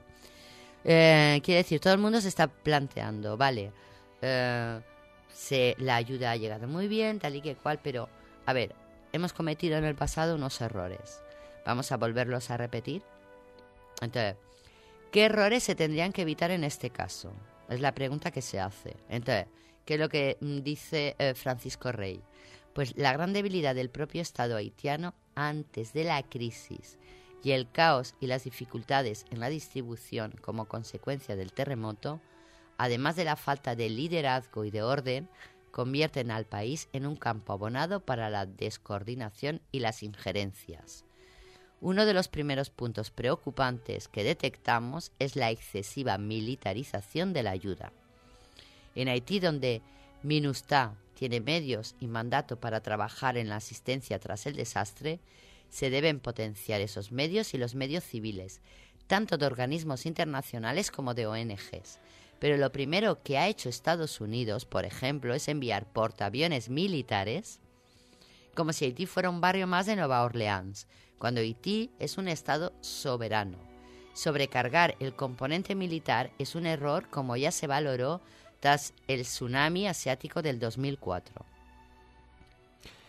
Eh, quiere decir, todo el mundo se está planteando, vale, eh, se, la ayuda ha llegado muy bien, tal y que cual, pero, a ver, hemos cometido en el pasado unos errores, ¿vamos a volverlos a repetir? Entonces, ¿qué errores se tendrían que evitar en este caso? Es la pregunta que se hace. Entonces, ¿qué es lo que dice eh, Francisco Rey? Pues la gran debilidad del propio Estado haitiano antes de la crisis y el caos y las dificultades en la distribución como consecuencia del terremoto, además de la falta de liderazgo y de orden, convierten al país en un campo abonado para la descoordinación y las injerencias. Uno de los primeros puntos preocupantes que detectamos es la excesiva militarización de la ayuda. En Haití, donde MINUSTAH tiene medios y mandato para trabajar en la asistencia tras el desastre, se deben potenciar esos medios y los medios civiles, tanto de organismos internacionales como de O N Ges. Pero lo primero que ha hecho Estados Unidos, por ejemplo, es enviar portaaviones militares como si Haití fuera un barrio más de Nueva Orleans, cuando Haití es un estado soberano. Sobrecargar el componente militar es un error, como ya se valoró tras el tsunami asiático del dos mil cuatro.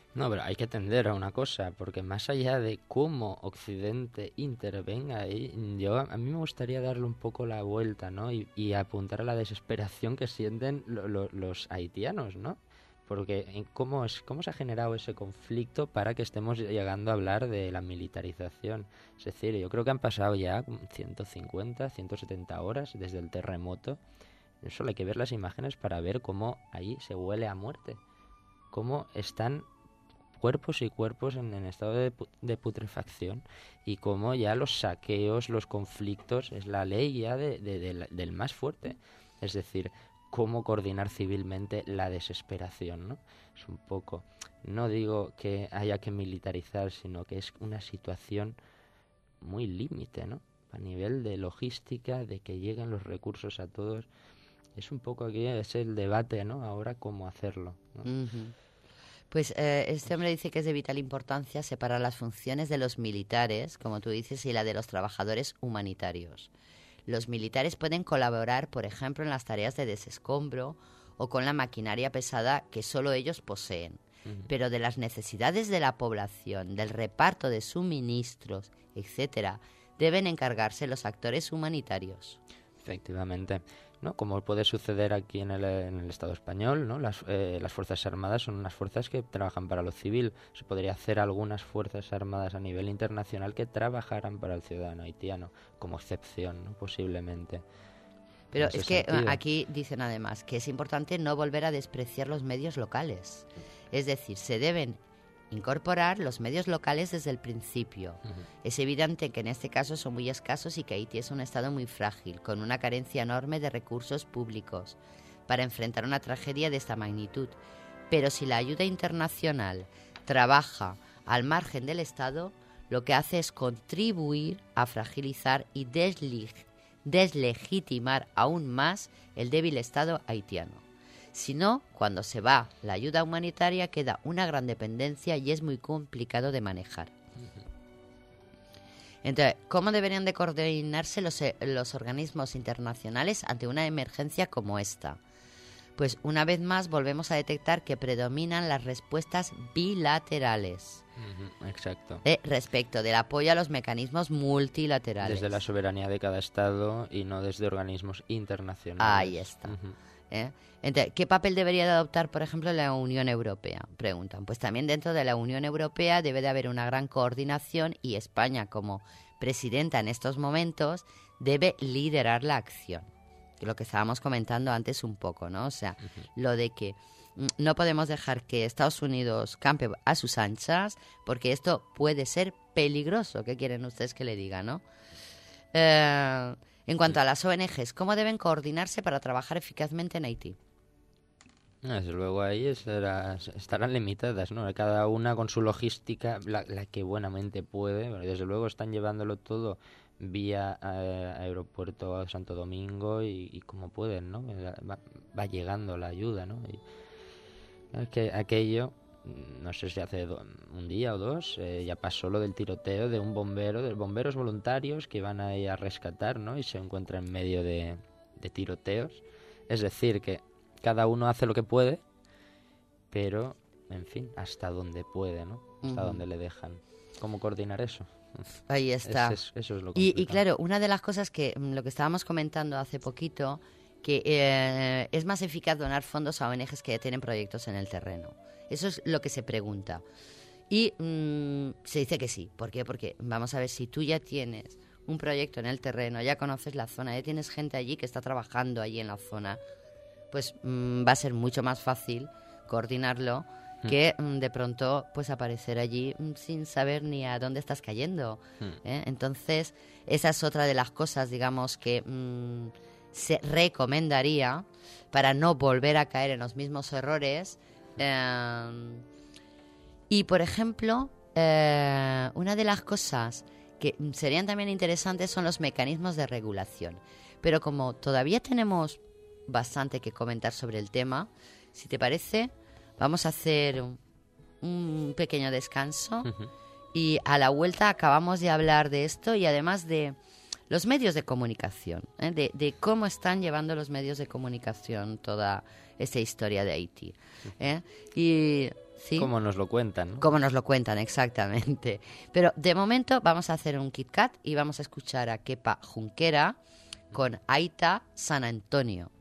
No, pero hay que atender a una cosa, porque más allá de cómo Occidente intervenga ahí, yo a mí me gustaría darle un poco la vuelta, ¿no? Y, y apuntar a la desesperación que sienten lo, lo, los haitianos, ¿no? Porque en cómo, es, cómo se ha generado ese conflicto para que estemos llegando a hablar de la militarización. Es decir, yo creo que han pasado ya ciento cincuenta, ciento setenta horas desde el terremoto. Solo hay que ver las imágenes para ver cómo ahí se huele a muerte. Cómo están cuerpos y cuerpos en, en estado de, de putrefacción, y cómo ya los saqueos, los conflictos, es la ley ya de, de, de, del más fuerte. Es decir, cómo coordinar civilmente la desesperación, ¿no? Es un poco, no digo que haya que militarizar, sino que es una situación muy límite, ¿no? A nivel de logística, de que lleguen los recursos a todos. Es un poco aquí, es el debate, ¿no? Ahora cómo hacerlo, ¿no? Uh-huh. Pues eh, este hombre dice que es de vital importancia separar las funciones de los militares, como tú dices, y la de los trabajadores humanitarios. Los militares pueden colaborar, por ejemplo, en las tareas de desescombro o con la maquinaria pesada que solo ellos poseen. Uh-huh. Pero de las necesidades de la población, del reparto de suministros, etcétera, deben encargarse los actores humanitarios. Efectivamente, ¿no? Como puede suceder aquí en el, en el Estado español, ¿no? Las, eh, las Fuerzas Armadas son unas fuerzas que trabajan para lo civil. Se podría hacer algunas Fuerzas Armadas a nivel internacional que trabajaran para el ciudadano haitiano, como excepción, ¿no? Posiblemente. Pero es que sentido. Aquí dicen además que es importante no volver a despreciar los medios locales. Es decir, se deben incorporar los medios locales desde el principio. Uh-huh. Es evidente que en este caso son muy escasos y que Haití es un estado muy frágil, con una carencia enorme de recursos públicos para enfrentar una tragedia de esta magnitud. Pero si la ayuda internacional trabaja al margen del Estado, lo que hace es contribuir a fragilizar y desleg- deslegitimar aún más el débil Estado haitiano. Si no, cuando se va la ayuda humanitaria queda una gran dependencia y es muy complicado de manejar. Entonces, ¿cómo deberían de coordinarse los, los organismos internacionales ante una emergencia como esta? Pues una vez más volvemos a detectar que predominan las respuestas bilaterales. Uh-huh, exacto. Eh, respecto del apoyo a los mecanismos multilaterales. Desde la soberanía de cada Estado y no desde organismos internacionales. Ahí está. Uh-huh. ¿Eh? Entonces, ¿qué papel debería de adoptar, por ejemplo, la Unión Europea? Preguntan. Pues también dentro de la Unión Europea debe de haber una gran coordinación y España, como presidenta en estos momentos, debe liderar la acción. Lo que estábamos comentando antes un poco, ¿no? O sea, uh-huh. lo de que no podemos dejar que Estados Unidos campe a sus anchas, porque esto puede ser peligroso. ¿Qué quieren ustedes que le diga, no? Eh... En cuanto a las O N Ges, ¿cómo deben coordinarse para trabajar eficazmente en Haití? Desde luego ahí estará, estarán limitadas, ¿no? Cada una con su logística, la, la que buenamente puede. Bueno, desde luego están llevándolo todo vía eh, aeropuerto a Santo Domingo y, y como pueden, ¿no? Va, va llegando la ayuda, ¿no? Y es que aquello, no sé si hace do, un día o dos, eh, ya pasó lo del tiroteo de un bombero, de bomberos voluntarios que van a ir a rescatar, ¿no? Y se encuentran en medio de, de tiroteos. Es decir, que cada uno hace lo que puede, pero, en fin, hasta donde puede, ¿no? Hasta uh-huh. donde le dejan. ¿Cómo coordinar eso? Ahí está. Es, es, eso es lo y, y claro, una de las cosas que, lo que estábamos comentando hace poquito, que eh, es más eficaz donar fondos a O N Ges que tienen proyectos en el terreno. Eso es lo que se pregunta. Y mmm, se dice que sí. ¿Por qué? Porque vamos a ver, si tú ya tienes un proyecto en el terreno, ya conoces la zona, ya tienes gente allí que está trabajando allí en la zona, pues mmm, va a ser mucho más fácil coordinarlo mm. que mmm, de pronto pues aparecer allí mmm, sin saber ni a dónde estás cayendo. Mm. ¿eh? Entonces, esa es otra de las cosas, digamos, que mmm, se recomendaría para no volver a caer en los mismos errores. Eh, y por ejemplo, eh, una de las cosas que serían también interesantes son los mecanismos de regulación. Pero como todavía tenemos bastante que comentar sobre el tema, si te parece, vamos a hacer un, un pequeño descanso uh-huh. y a la vuelta acabamos de hablar de esto y además de los medios de comunicación, ¿eh? de, de cómo están llevando los medios de comunicación toda esta historia de Haití. ¿eh? Y... ¿sí? Como nos lo cuentan, ¿no? Como nos lo cuentan, exactamente. Pero de momento vamos a hacer un Kit Kat y vamos a escuchar a Kepa Junquera con Aita San Antonio.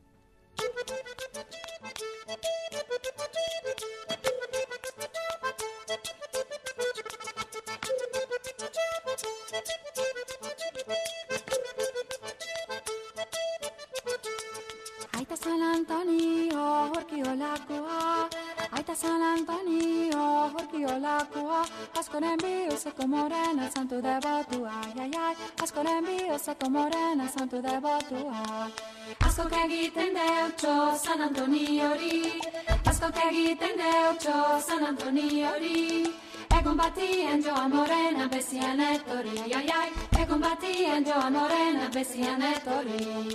Aita San Antonio, horkiolakoa. Aita San Antonio, horkiolakoa. Askon envío, seco morena, santo devoto. Ay, ay, ay. Askon envío, seco morena, santo devoto. Asko egiten deutxo San Antoniori. Asko egiten deutxo San Antoniori. Egon batien joa morena, bezian etorri. Ai, ai, ai. Egon batien joa morena, bezian etorri.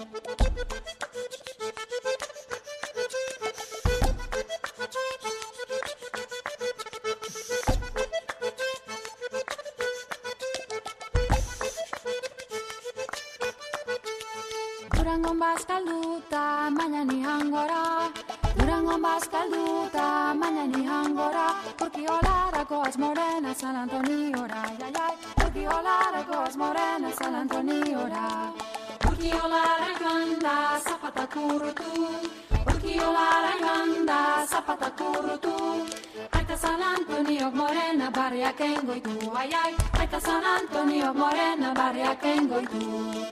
Durangon bazkalduta, baina ni hangora. Durangon bazkalduta, baina ni hangora. Urkiolarako az morena, San Antoniora. Ai, ai, ai. Urkiolarako az morena, San Antoniora. Urkiolara joan da, zapata kurrutu. Urkiolara joan da, zapata kurrutu. Aita San Antonio morena, barriak engoitu. Ai, ai. Aita San Antonio morena, barriak engoitu.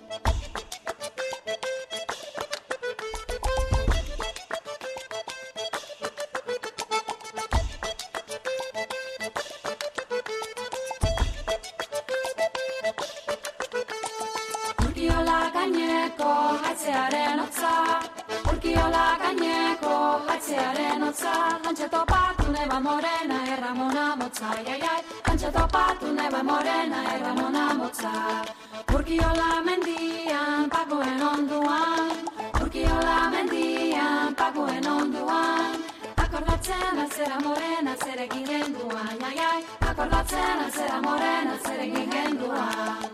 Urkiola gaineko haitzearen hotza. Urkiola gaineko haitzearen hotza. Hantxe topatu neba morena, erramona motza. Ai, ai, ai. Hantxe topatu neba morena, erramona motza. Urkiola mendian, pagoen onduan. Urkiola mendian, pagoen onduan. Akordatzen alzera morena, zer egiten duan. Ai, ai. Akordatzen alzera morena, zer egiten duan.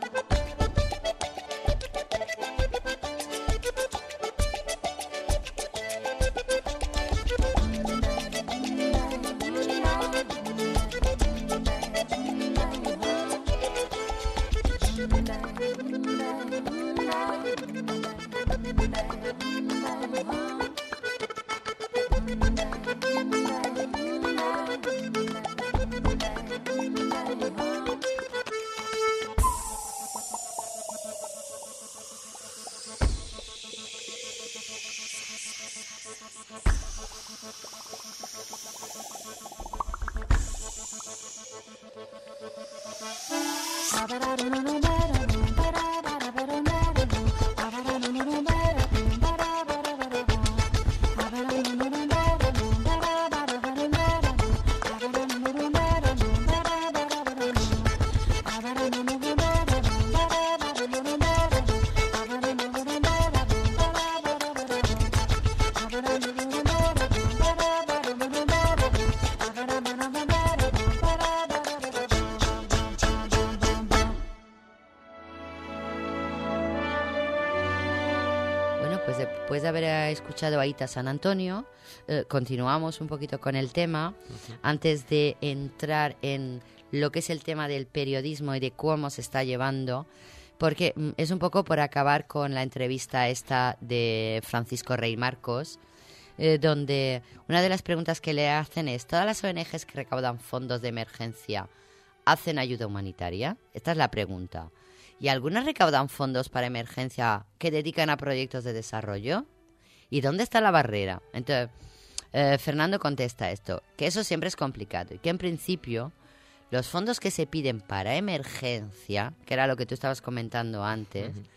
Después de haber escuchado a Aita San Antonio, eh, continuamos un poquito con el tema, uh-huh. antes de entrar en lo que es el tema del periodismo y de cómo se está llevando, porque mm, es un poco por acabar con la entrevista esta de Francisco Rey Marcos, eh, donde una de las preguntas que le hacen es, ¿todas las O N Ges que recaudan fondos de emergencia hacen ayuda humanitaria? Esta es la pregunta. ¿Y algunas recaudan fondos para emergencia que dedican a proyectos de desarrollo? ¿Y dónde está la barrera? Entonces, eh, Fernando contesta esto, que eso siempre es complicado y que en principio los fondos que se piden para emergencia, que era lo que tú estabas comentando antes, uh-huh.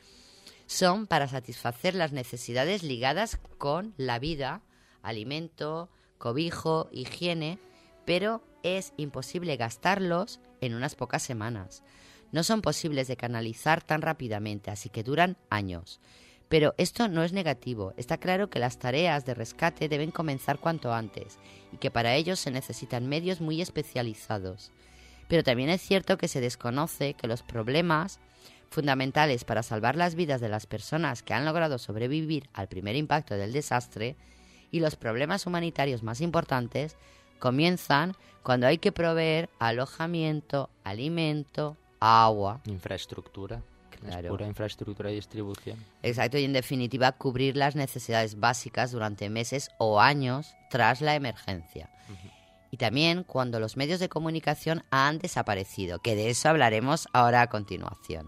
son para satisfacer las necesidades ligadas con la vida, alimento, cobijo, higiene, pero es imposible gastarlos en unas pocas semanas. No son posibles de canalizar tan rápidamente, así que duran años. Pero esto no es negativo. Está claro que las tareas de rescate deben comenzar cuanto antes y que para ello se necesitan medios muy especializados. Pero también es cierto que se desconoce que los problemas fundamentales para salvar las vidas de las personas que han logrado sobrevivir al primer impacto del desastre, y los problemas humanitarios más importantes comienzan cuando hay que proveer alojamiento, alimento, agua. Infraestructura. Claro. Es pura infraestructura y distribución. Exacto, y en definitiva cubrir las necesidades básicas durante meses o años tras la emergencia. Uh-huh. Y también cuando los medios de comunicación han desaparecido, que de eso hablaremos ahora a continuación.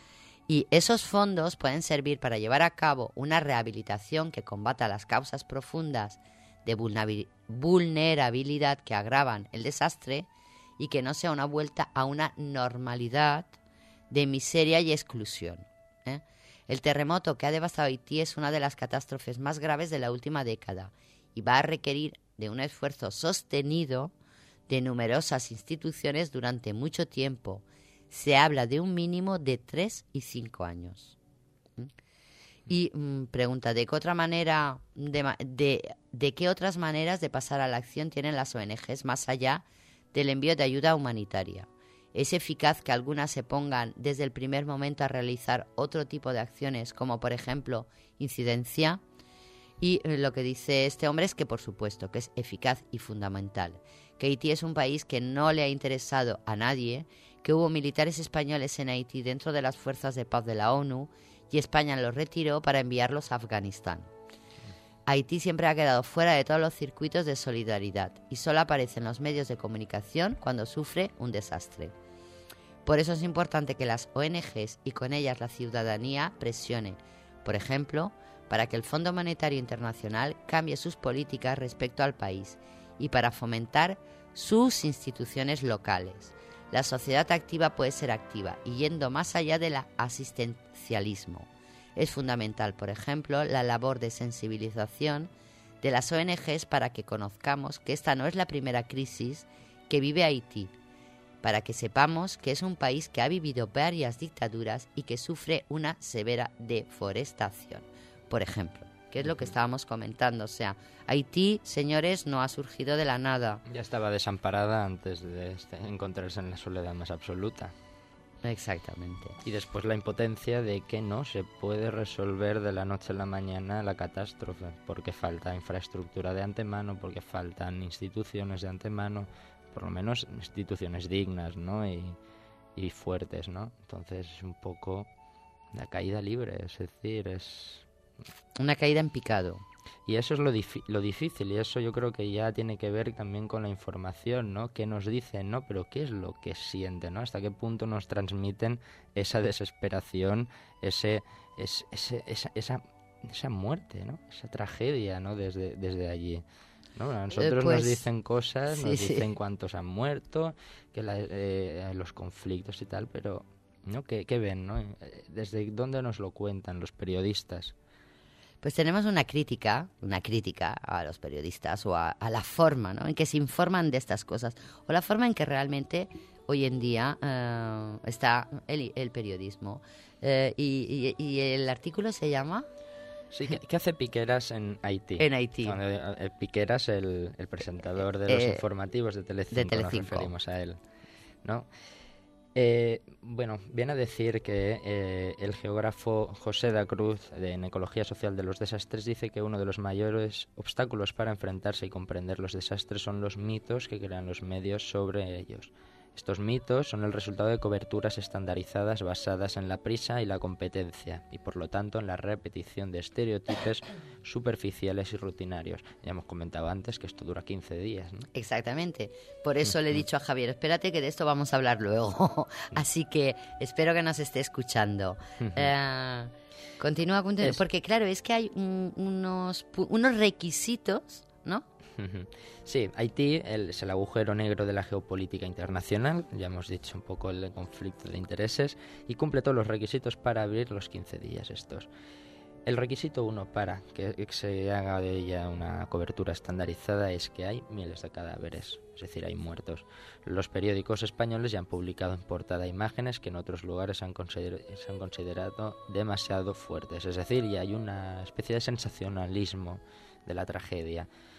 Y esos fondos pueden servir para llevar a cabo una rehabilitación que combata las causas profundas de vulnerabilidad que agravan el desastre y que no sea una vuelta a una normalidad de miseria y exclusión. ¿eh? El terremoto que ha devastado Haití es una de las catástrofes más graves de la última década y va a requerir de un esfuerzo sostenido de numerosas instituciones durante mucho tiempo. Se habla de un mínimo de tres y cinco años. ¿Mm? Y mm, pregunta, ¿de qué otra manera, de, de, de qué otras maneras de pasar a la acción tienen las O N Ges más allá del envío de ayuda humanitaria? ¿Es eficaz que algunas se pongan desde el primer momento a realizar otro tipo de acciones, como por ejemplo incidencia? Y eh, lo que dice este hombre es que por supuesto que es eficaz y fundamental, que Haití es un país que no le ha interesado a nadie, que hubo militares españoles en Haití dentro de las fuerzas de paz de la ONU y España los retiró para enviarlos a Afganistán. Haití siempre ha quedado fuera de todos los circuitos de solidaridad y solo aparece en los medios de comunicación cuando sufre un desastre. Por eso es importante que las O N Ges y con ellas la ciudadanía presione, por ejemplo, para que el Fondo Monetario Internacional cambie sus políticas respecto al país y para fomentar sus instituciones locales. La sociedad activa puede ser activa y yendo más allá del asistencialismo. Es fundamental, por ejemplo, la labor de sensibilización de las O N Ges para que conozcamos que esta no es la primera crisis que vive Haití, para que sepamos que es un país que ha vivido varias dictaduras y que sufre una severa deforestación, por ejemplo, que es lo que estábamos comentando. O sea, Haití, señores, no ha surgido de la nada. Ya estaba desamparada antes de este, encontrarse en la soledad más absoluta. Exactamente. Y después la impotencia de que no se puede resolver de la noche a la mañana la catástrofe, porque falta infraestructura de antemano, porque faltan instituciones de antemano, por lo menos instituciones dignas, ¿no? Y, y fuertes, ¿no? Entonces es un poco la caída libre, es decir, es... una caída en picado. Y eso es lo, difi- lo difícil, y eso yo creo que ya tiene que ver también con la información, ¿no? ¿Qué nos dicen, no? Pero ¿qué es lo que sienten, no? ¿Hasta qué punto nos transmiten esa desesperación, ese, ese, ese esa, esa, esa muerte, ¿no? Esa tragedia, ¿no? Desde, desde allí, ¿no? A nosotros pues, nos dicen cosas, sí, nos sí. dicen cuántos han muerto, que la, eh, los conflictos y tal, pero ¿no? ¿Qué, qué ven, no? ¿Desde dónde nos lo cuentan los periodistas? Pues tenemos una crítica, una crítica a los periodistas o a, a la forma, ¿no? en que se informan de estas cosas, o la forma en que realmente hoy en día uh, está el, el periodismo. Uh, y, y, y el artículo se llama... Sí, ¿qué, qué hace Piqueras en Haití? En Haití. Cuando, eh, Piqueras, el, el presentador de los eh, informativos de Telecinco, de Telecinco. Nos referimos a él, ¿no? Eh, bueno, viene a decir que eh, el geógrafo José da Cruz, de, en Ecología Social de los Desastres, dice que uno de los mayores obstáculos para enfrentarse y comprender los desastres son los mitos que crean los medios sobre ellos. Estos mitos son el resultado de coberturas estandarizadas basadas en la prisa y la competencia, y por lo tanto en la repetición de estereotipos superficiales y rutinarios. Ya hemos comentado antes que esto dura quince días, ¿no? Exactamente. Por eso le he dicho a Javier, espérate que de esto vamos a hablar luego. Así que espero que nos esté escuchando. eh, continúa, continúa Es... porque claro, es que hay un, unos, unos requisitos, ¿no? Sí, Haití el, es el agujero negro de la geopolítica internacional, ya hemos dicho un poco el conflicto de intereses, y cumple todos los requisitos para abrir los quince días estos. El requisito uno para que se haga de ella una cobertura estandarizada es que hay miles de cadáveres, es decir, hay muertos. Los periódicos españoles ya han publicado en portada imágenes que en otros lugares han consider- se han considerado demasiado fuertes, es decir, ya hay una especie de sensacionalismo de la tragedia.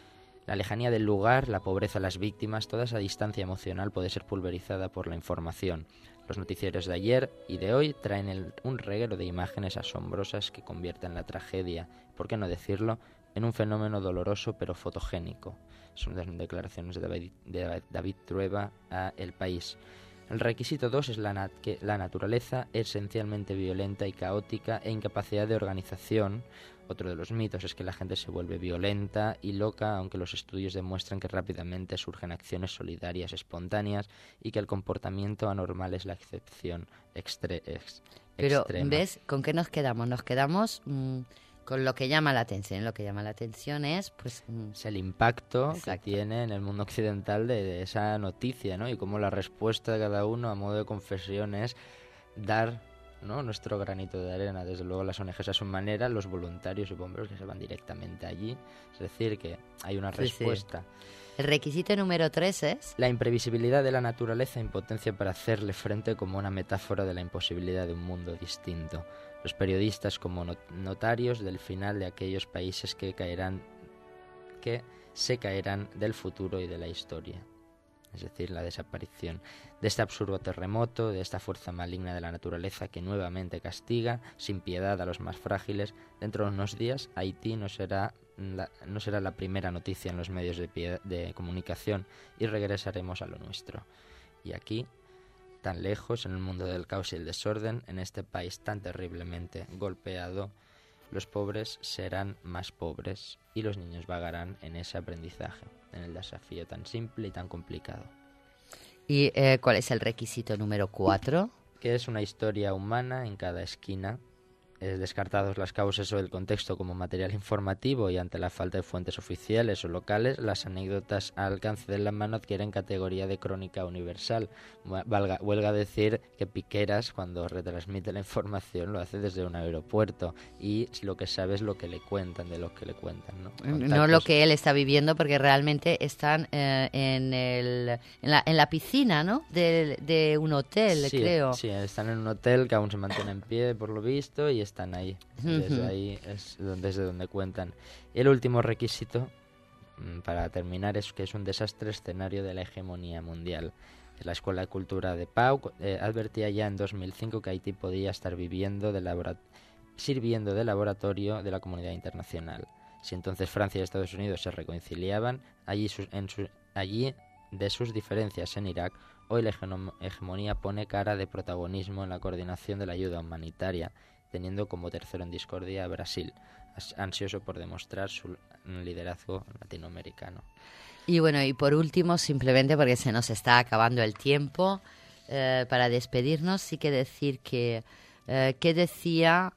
La lejanía del lugar, la pobreza de las víctimas, toda esa distancia emocional puede ser pulverizada por la información. Los noticiarios de ayer y de hoy traen el, un reguero de imágenes asombrosas que convierten la tragedia, por qué no decirlo, en un fenómeno doloroso pero fotogénico. Son declaraciones de David, de David Trueba a El País. El requisito dos es la, nat que la naturaleza esencialmente violenta y caótica e incapacidad de organización. Otro de los mitos es que la gente se vuelve violenta y loca, aunque los estudios demuestran que rápidamente surgen acciones solidarias espontáneas y que el comportamiento anormal es la excepción extre ex Pero, extrema. ¿ves? ¿Con qué nos quedamos? Nos quedamos mmm, con lo que llama la atención. Lo que llama la atención es, pues... Mmm, es el impacto exacto. que tiene en el mundo occidental de, de esa noticia, ¿no? Y cómo la respuesta de cada uno a modo de confesión es dar, ¿no?, nuestro granito de arena. Desde luego las O N Ges a su manera, los voluntarios y bomberos que se van directamente allí. Es decir, que hay una Sí, respuesta. sí. El requisito número tres es... La imprevisibilidad de la naturaleza, impotencia para hacerle frente como una metáfora de la imposibilidad de un mundo distinto. Los periodistas como notarios del final de aquellos países que caerán, que se caerán del futuro y de la historia. Es decir, la desaparición de este absurdo terremoto, de esta fuerza maligna de la naturaleza que nuevamente castiga sin piedad a los más frágiles. Dentro de unos días, Haití no será la, no será la primera noticia en los medios de, piedad, de comunicación y regresaremos a lo nuestro. Y aquí, tan lejos, en el mundo del caos y el desorden, en este país tan terriblemente golpeado, los pobres serán más pobres y los niños vagarán en ese aprendizaje, en el desafío tan simple y tan complicado. ¿Y eh, cuál es el requisito número cuatro? Que es una historia humana en cada esquina, eh, descartados las causas o el contexto como material informativo y ante la falta de fuentes oficiales o locales, las anécdotas al alcance de la mano adquieren categoría de crónica universal. Valga, huelga decir que Piqueras, cuando retransmite la información, lo hace desde un aeropuerto y lo que sabe es lo que le cuentan, de lo que le cuentan, ¿no? Contactos. No lo que él está viviendo, porque realmente están eh, en, el, en, la, en la piscina, ¿no?, de, de un hotel, sí, creo. Sí, están en un hotel que aún se mantiene en pie, por lo visto, y están ahí. Desde Uh-huh. ahí es donde, desde donde cuentan. Y el último requisito, para terminar, es que es un desastre escenario de la hegemonía mundial. La Escuela de Cultura de Pau eh, advertía ya en dos mil cinco que Haití podía estar viviendo de labora- sirviendo de laboratorio de la comunidad internacional. Si entonces Francia y Estados Unidos se reconciliaban, allí, sus, en su, allí de sus diferencias en Irak, hoy la hegemonía pone cara de protagonismo en la coordinación de la ayuda humanitaria, teniendo como tercero en discordia a Brasil, ansioso por demostrar su liderazgo latinoamericano. Y bueno, y por último, simplemente porque se nos está acabando el tiempo, eh, para despedirnos, sí que decir que, eh, que decía,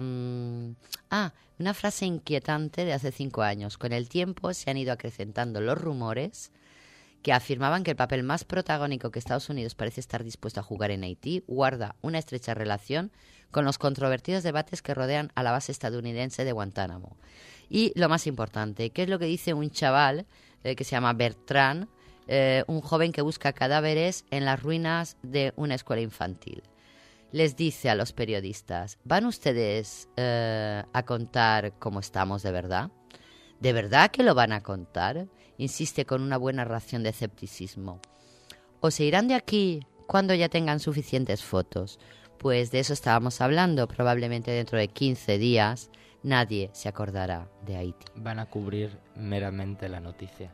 um, ah, una frase inquietante de hace cinco años. Con el tiempo se han ido acrecentando los rumores que afirmaban que el papel más protagónico que Estados Unidos parece estar dispuesto a jugar en Haití guarda una estrecha relación con los controvertidos debates que rodean a la base estadounidense de Guantánamo. Y lo más importante, ¿qué es lo que dice un chaval eh, que se llama Bertrand, eh, un joven que busca cadáveres en las ruinas de una escuela infantil? Les dice a los periodistas, ¿van ustedes eh, a contar cómo estamos de verdad? ¿De verdad que lo van a contar? Insiste con una buena ración de escepticismo. ¿O se irán de aquí cuando ya tengan suficientes fotos? Pues de eso estábamos hablando. Probablemente dentro de quince días nadie se acordará de Haití. Van a cubrir meramente la noticia.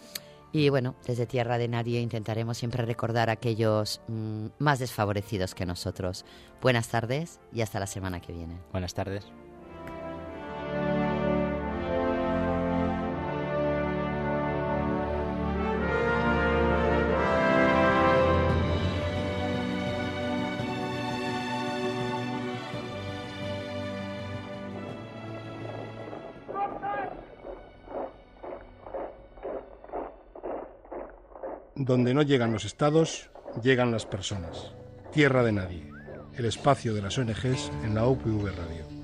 Y bueno, desde Tierra de Nadie intentaremos siempre recordar a aquellos mmm, más desfavorecidos que nosotros. Buenas tardes y hasta la semana que viene. Buenas tardes. Donde no llegan los estados, llegan las personas. Tierra de Nadie, el espacio de las O N Ges en la U P V Radio.